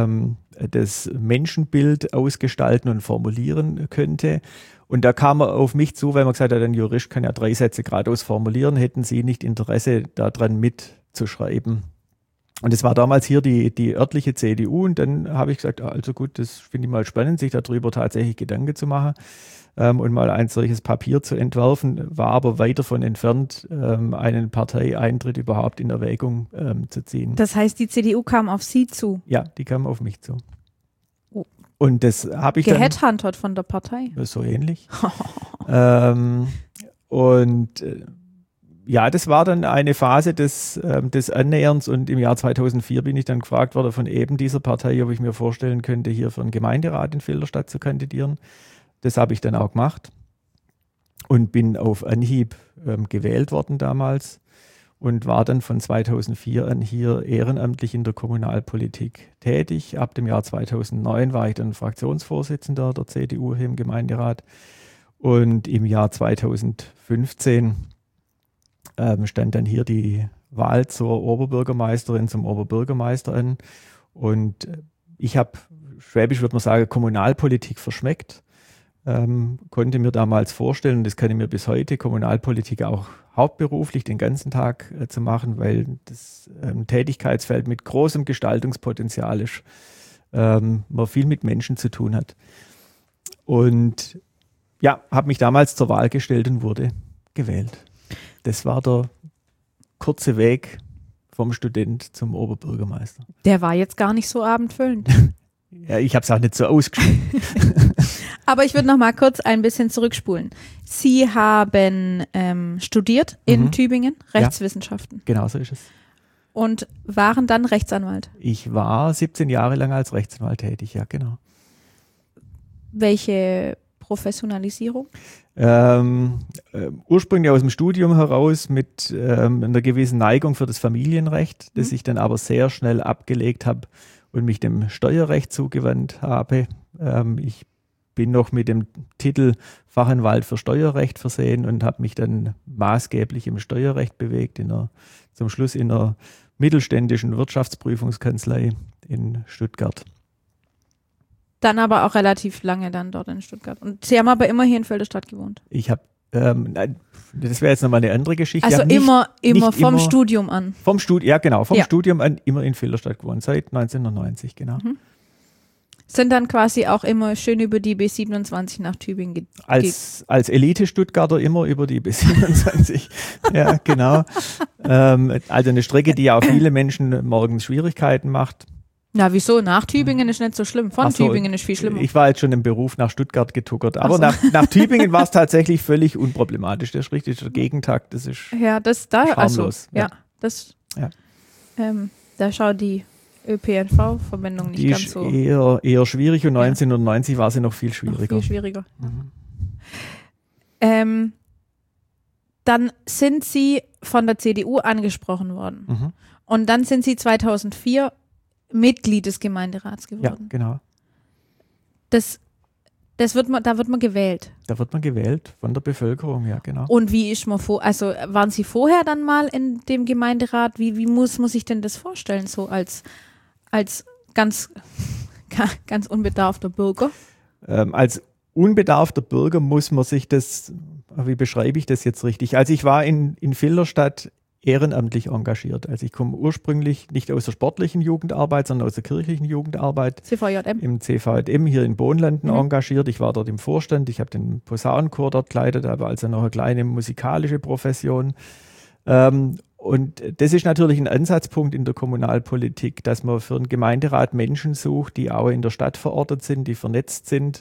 das Menschenbild ausgestalten und formulieren könnte. Und da kam er auf mich zu, weil man gesagt hat, ein Jurist kann ja 3 Sätze geradeaus formulieren, hätten Sie nicht Interesse daran mitzuschreiben. Und es war damals hier die örtliche CDU und dann habe ich gesagt, also gut, das finde ich mal spannend, sich darüber tatsächlich Gedanken zu machen und mal ein solches Papier zu entwerfen, war aber weit davon entfernt, einen Parteieintritt überhaupt in Erwägung zu ziehen. Das heißt, die CDU kam auf Sie zu? Ja, die kam auf mich zu. Oh. Und das habe ich geheadhuntet von der Partei? So ähnlich. Ja, das war dann eine Phase des Annäherns und im Jahr 2004 bin ich dann gefragt worden von eben dieser Partei, ob ich mir vorstellen könnte, hier für einen Gemeinderat in Filderstadt zu kandidieren. Das habe ich dann auch gemacht und bin auf Anhieb gewählt worden damals und war dann von 2004 an hier ehrenamtlich in der Kommunalpolitik tätig. Ab dem Jahr 2009 war ich dann Fraktionsvorsitzender der CDU hier im Gemeinderat und im Jahr 2015 stand dann hier die Wahl zur Oberbürgermeisterin, zum Oberbürgermeister an. Und ich habe, schwäbisch würde man sagen, Kommunalpolitik verschmeckt. konnte mir damals vorstellen, und das kann ich mir bis heute, Kommunalpolitik auch hauptberuflich den ganzen Tag zu machen, weil das Tätigkeitsfeld mit großem Gestaltungspotenzial ist, man viel mit Menschen zu tun hat. Und ja, habe mich damals zur Wahl gestellt und wurde gewählt. Das war der kurze Weg vom Student zum Oberbürgermeister. Der war jetzt gar nicht so abendfüllend. Ja, ich habe es auch nicht so ausgeschrieben. Aber ich würde noch mal kurz ein bisschen zurückspulen. Sie haben studiert in Tübingen, Rechtswissenschaften. Ja, genau so ist es. Und waren dann Rechtsanwalt. Ich war 17 Jahre lang als Rechtsanwalt tätig, ja, genau. Welche Professionalisierung? Ursprünglich aus dem Studium heraus mit einer gewissen Neigung für das Familienrecht, das ich dann aber sehr schnell abgelegt habe und mich dem Steuerrecht zugewandt habe. Ich bin noch mit dem Titel Fachanwalt für Steuerrecht versehen und habe mich dann maßgeblich im Steuerrecht bewegt, zum Schluss in einer mittelständischen Wirtschaftsprüfungskanzlei in Stuttgart. Dann aber auch relativ lange dann dort in Stuttgart. Und Sie haben aber immer hier in Völderstadt gewohnt? Ich habe, das wäre jetzt nochmal eine andere Geschichte. Also immer vom Studium an? Vom Studium, ja genau, vom Studium an immer in Völderstadt gewohnt, seit 1990, genau. Sind dann quasi auch immer schön über die B27 nach Tübingen Als Elite-Stuttgarter immer über die B27, ja genau. Also eine Strecke, die ja auch viele Menschen morgens Schwierigkeiten macht. Na, wieso? Nach Tübingen ist nicht so schlimm. Von Tübingen ist viel schlimmer. Ich war jetzt schon im Beruf nach Stuttgart getuckert. Aber nach Tübingen war es tatsächlich völlig unproblematisch. Das ist richtig, der Gegentakt, das ist harmlos. Da schaut die ÖPNV-Verbindung nicht ganz so. Die ist eher schwierig und 1990 war sie noch viel schwieriger. Viel schwieriger. Dann sind Sie von der CDU angesprochen worden. Und dann sind Sie 2004 Mitglied des Gemeinderats geworden. Ja, genau. Da wird man gewählt. Da wird man gewählt von der Bevölkerung, ja, genau. Und wie ist man also waren Sie vorher dann mal in dem Gemeinderat? Wie muss man sich denn das vorstellen, so als ganz unbedarfter Bürger? Als unbedarfter Bürger muss man sich das, wie beschreibe ich das jetzt richtig? Also ich war in Völderstadt ehrenamtlich engagiert. Also ich komme ursprünglich nicht aus der sportlichen Jugendarbeit, sondern aus der kirchlichen Jugendarbeit. CVJM? Im CVJM hier in Bonlanden engagiert. Ich war dort im Vorstand, ich habe den Posaunenchor dort geleitet, aber also noch eine kleine musikalische Profession. Und das ist natürlich ein Ansatzpunkt in der Kommunalpolitik, dass man für einen Gemeinderat Menschen sucht, die auch in der Stadt verortet sind, die vernetzt sind.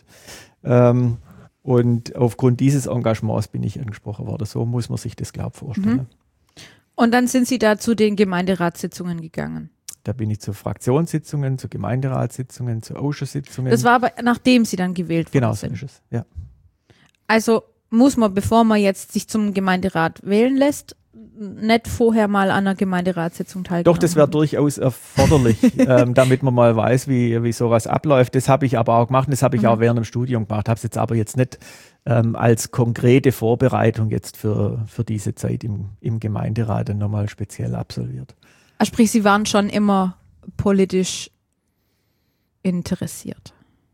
Und aufgrund dieses Engagements bin ich angesprochen worden. So muss man sich das, glaube ich, vorstellen. Und dann sind Sie da zu den Gemeinderatssitzungen gegangen? Da bin ich zu Fraktionssitzungen, zu Gemeinderatssitzungen, zu Ausschusssitzungen. Das war aber, nachdem Sie dann gewählt wurden. Genau, so ist es, ja. Also muss man, bevor man jetzt sich zum Gemeinderat wählen lässt, nicht vorher mal an einer Gemeinderatssitzung teilnehmen? Doch, das wäre durchaus erforderlich, damit man mal weiß, wie sowas abläuft. Das habe ich aber auch gemacht und das habe ich auch während dem Studium gemacht. Habe es jetzt aber jetzt nicht als konkrete Vorbereitung jetzt für diese Zeit im Gemeinderat dann nochmal speziell absolviert. Also sprich, Sie waren schon immer politisch interessiert?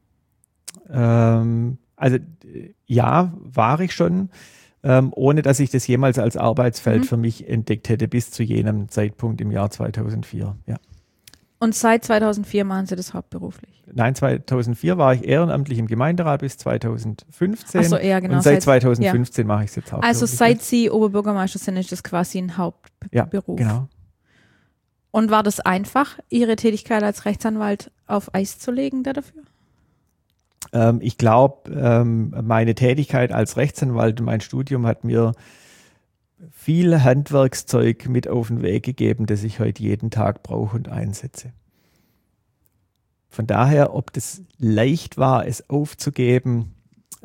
Also ja, war ich schon. Ohne dass ich das jemals als Arbeitsfeld für mich entdeckt hätte, bis zu jenem Zeitpunkt im Jahr 2004. Ja. Und seit 2004 machen Sie das hauptberuflich? Nein, 2004 war ich ehrenamtlich im Gemeinderat bis 2015. Ach so, ja, genau. Und seit 2015 mache ich es jetzt hauptberuflich. Also seit Sie Oberbürgermeister sind, ist das quasi ein Hauptberuf? Ja, genau. Und war das einfach, Ihre Tätigkeit als Rechtsanwalt auf Eis zu legen dafür? Ich glaube, meine Tätigkeit als Rechtsanwalt und mein Studium hat mir viel Handwerkszeug mit auf den Weg gegeben, das ich heute jeden Tag brauche und einsetze. Von daher, ob das leicht war, es aufzugeben,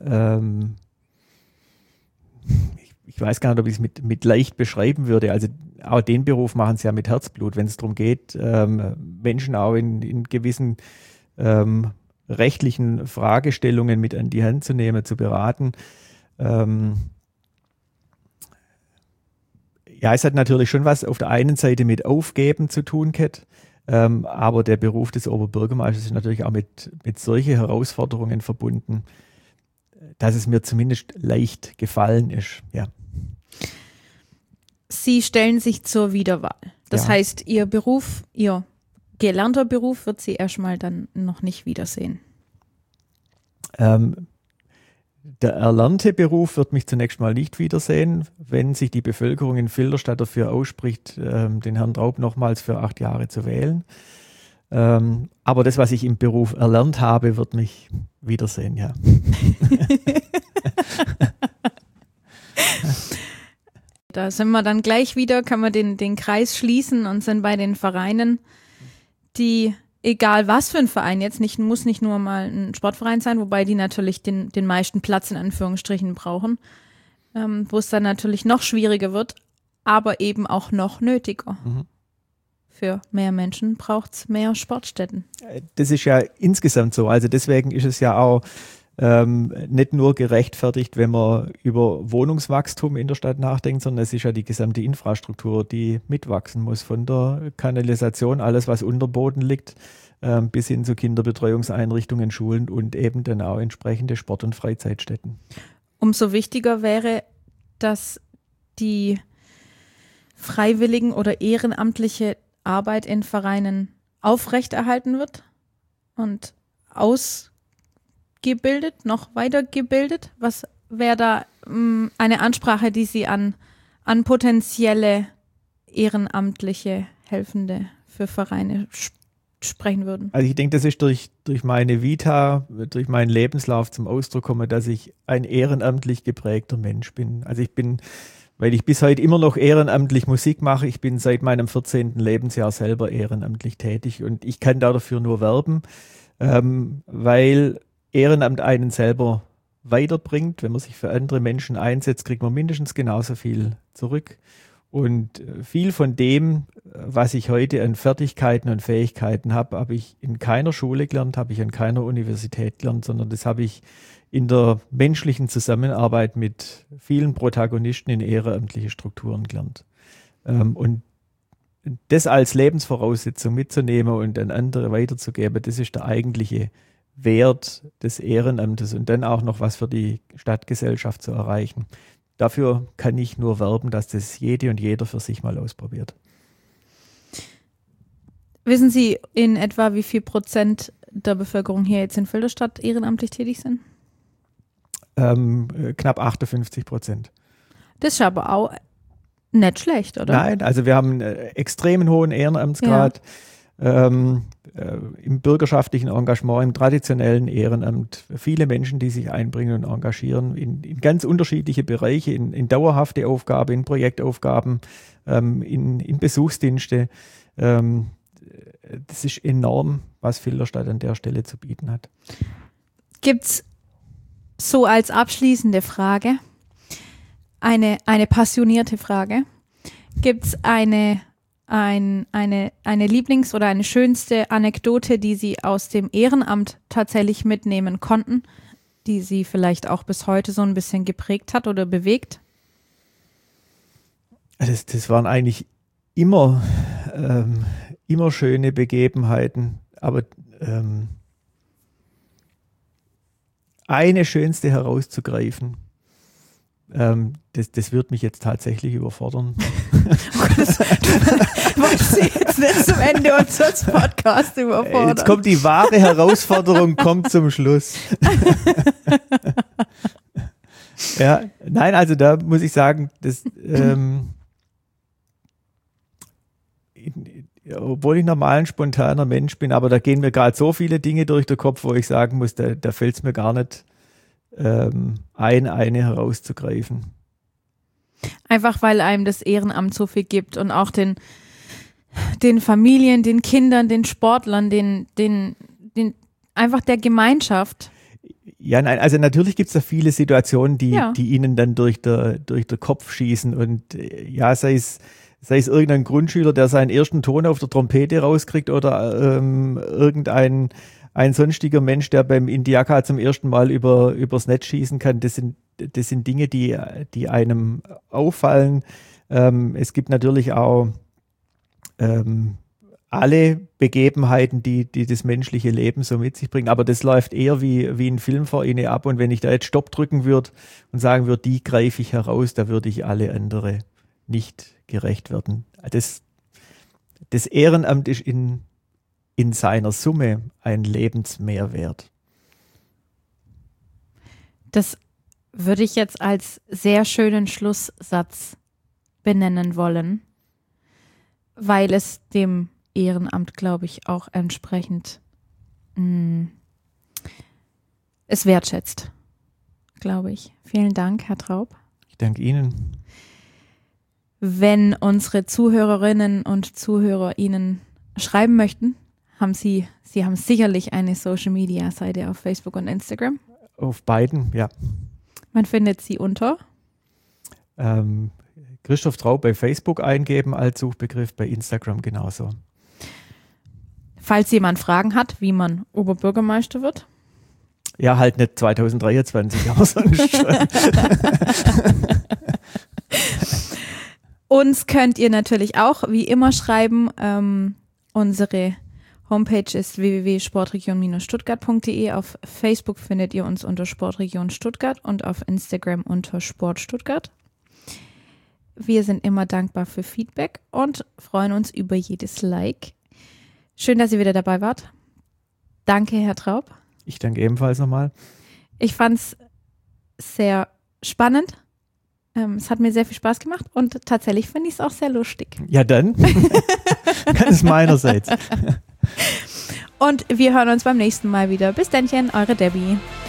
ich weiß gar nicht, ob ich es mit leicht beschreiben würde. Also auch den Beruf machen sie ja mit Herzblut, wenn es darum geht, Menschen auch in gewissen rechtlichen Fragestellungen mit an die Hand zu nehmen, zu beraten. Ja, es hat natürlich schon was auf der einen Seite mit Aufgeben zu tun, Kat, aber der Beruf des Oberbürgermeisters ist natürlich auch mit solchen Herausforderungen verbunden, dass es mir zumindest leicht gefallen ist. Ja. Sie stellen sich zur Wiederwahl. Das heißt, Ihr gelernter Beruf wird Sie erstmal dann noch nicht wiedersehen. Der erlernte Beruf wird mich zunächst mal nicht wiedersehen, wenn sich die Bevölkerung in Filderstadt dafür ausspricht, den Herrn Traub nochmals für 8 Jahre zu wählen. Aber das, was ich im Beruf erlernt habe, wird mich wiedersehen, ja. Da sind wir dann gleich wieder, kann man den Kreis schließen und sind bei den Vereinen, die, egal was für ein Verein, muss nicht nur mal ein Sportverein sein, wobei die natürlich den meisten Platz in Anführungsstrichen brauchen, wo es dann natürlich noch schwieriger wird, aber eben auch noch nötiger. Mhm. Für mehr Menschen braucht es mehr Sportstätten. Das ist ja insgesamt so, also deswegen ist es ja auch nicht nur gerechtfertigt, wenn man über Wohnungswachstum in der Stadt nachdenkt, sondern es ist ja die gesamte Infrastruktur, die mitwachsen muss, von der Kanalisation, alles was unter Boden liegt, bis hin zu Kinderbetreuungseinrichtungen, Schulen und eben dann auch entsprechende Sport- und Freizeitstätten. Umso wichtiger wäre, dass die freiwilligen oder ehrenamtliche Arbeit in Vereinen aufrechterhalten wird und ausgebildet, noch weitergebildet. Was wäre da eine Ansprache, die Sie an potenzielle ehrenamtliche Helfende für Vereine sprechen würden? Also ich denke, das ist durch meine Vita, durch meinen Lebenslauf zum Ausdruck gekommen, dass ich ein ehrenamtlich geprägter Mensch bin. Also weil ich bis heute immer noch ehrenamtlich Musik mache. Ich bin seit meinem 14. Lebensjahr selber ehrenamtlich tätig und ich kann dafür nur werben, weil Ehrenamt einen selber weiterbringt. Wenn man sich für andere Menschen einsetzt, kriegt man mindestens genauso viel zurück. Und viel von dem, was ich heute an Fertigkeiten und Fähigkeiten habe ich in keiner Schule gelernt, habe ich an keiner Universität gelernt, sondern das habe ich in der menschlichen Zusammenarbeit mit vielen Protagonisten in ehrenamtliche Strukturen gelernt. Und das als Lebensvoraussetzung mitzunehmen und an andere weiterzugeben, das ist der eigentliche Wert des Ehrenamtes und dann auch noch was für die Stadtgesellschaft zu erreichen. Dafür kann ich nur werben, dass das jede und jeder für sich mal ausprobiert. Wissen Sie in etwa, wie viel Prozent der Bevölkerung hier jetzt in Filderstadt ehrenamtlich tätig sind? Knapp 58%. Das ist aber auch nicht schlecht, oder? Nein, also wir haben einen extremen hohen Ehrenamtsgrad. Im bürgerschaftlichen Engagement, im traditionellen Ehrenamt, viele Menschen, die sich einbringen und engagieren in ganz unterschiedliche Bereiche, in dauerhafte Aufgaben, in Projektaufgaben, in Besuchsdienste. Das ist enorm, was Filderstadt an der Stelle zu bieten hat. Gibt's so als abschließende Frage, eine passionierte Frage, gibt's eine Lieblings- oder eine schönste Anekdote, die Sie aus dem Ehrenamt tatsächlich mitnehmen konnten, die Sie vielleicht auch bis heute so ein bisschen geprägt hat oder bewegt? Das waren eigentlich immer schöne Begebenheiten, aber eine schönste herauszugreifen, das wird mich jetzt tatsächlich überfordern. Wolltest du jetzt nicht zum Ende unseres Podcasts überfordern? Jetzt kommt die wahre Herausforderung, kommt zum Schluss. Ja, nein, also da muss ich sagen, obwohl ich normal ein spontaner Mensch bin, aber da gehen mir gerade so viele Dinge durch den Kopf, wo ich sagen muss, da fällt es mir gar nicht eine herauszugreifen. Einfach weil einem das Ehrenamt so viel gibt und auch den Familien, den Kindern, den Sportlern, den einfach der Gemeinschaft. Ja, nein, also natürlich gibt es da viele Situationen, die ihnen dann durch den Kopf schießen und ja, sei es irgendein Grundschüler, der seinen ersten Ton auf der Trompete rauskriegt oder irgendein sonstiger Mensch, der beim Indiaka zum ersten Mal übers Netz schießen kann. Das sind Dinge, die einem auffallen. Es gibt natürlich auch alle Begebenheiten, die das menschliche Leben so mit sich bringen. Aber das läuft eher wie ein Film vor Ihnen ab. Und wenn ich da jetzt Stopp drücken würde und sagen würde, die greife ich heraus, da würde ich alle andere nicht gerecht werden. Das Ehrenamt ist in seiner Summe ein Lebensmehrwert. Das würde ich jetzt als sehr schönen Schlusssatz benennen wollen, weil es dem Ehrenamt, glaube ich, auch entsprechend es wertschätzt, glaube ich. Vielen Dank, Herr Traub. Ich danke Ihnen. Wenn unsere Zuhörerinnen und Zuhörer Ihnen schreiben möchten, Sie haben sicherlich eine Social-Media-Seite auf Facebook und Instagram. Auf beiden, ja. Man findet Sie unter? Christoph Traub bei Facebook eingeben als Suchbegriff, bei Instagram genauso. Falls jemand Fragen hat, wie man Oberbürgermeister wird? Ja, halt nicht 2023, aber sonst schon. Uns könnt ihr natürlich auch wie immer schreiben. Unsere Homepage ist www.sportregion-stuttgart.de. Auf Facebook findet ihr uns unter Sportregion Stuttgart und auf Instagram unter Sport Stuttgart. Wir sind immer dankbar für Feedback und freuen uns über jedes Like. Schön, dass ihr wieder dabei wart. Danke, Herr Traub. Ich danke ebenfalls nochmal. Ich fand es sehr spannend. Es hat mir sehr viel Spaß gemacht und tatsächlich finde ich es auch sehr lustig. Ja, dann. Ganz meinerseits. Und wir hören uns beim nächsten Mal wieder. Bis dennchen, eure Debbie.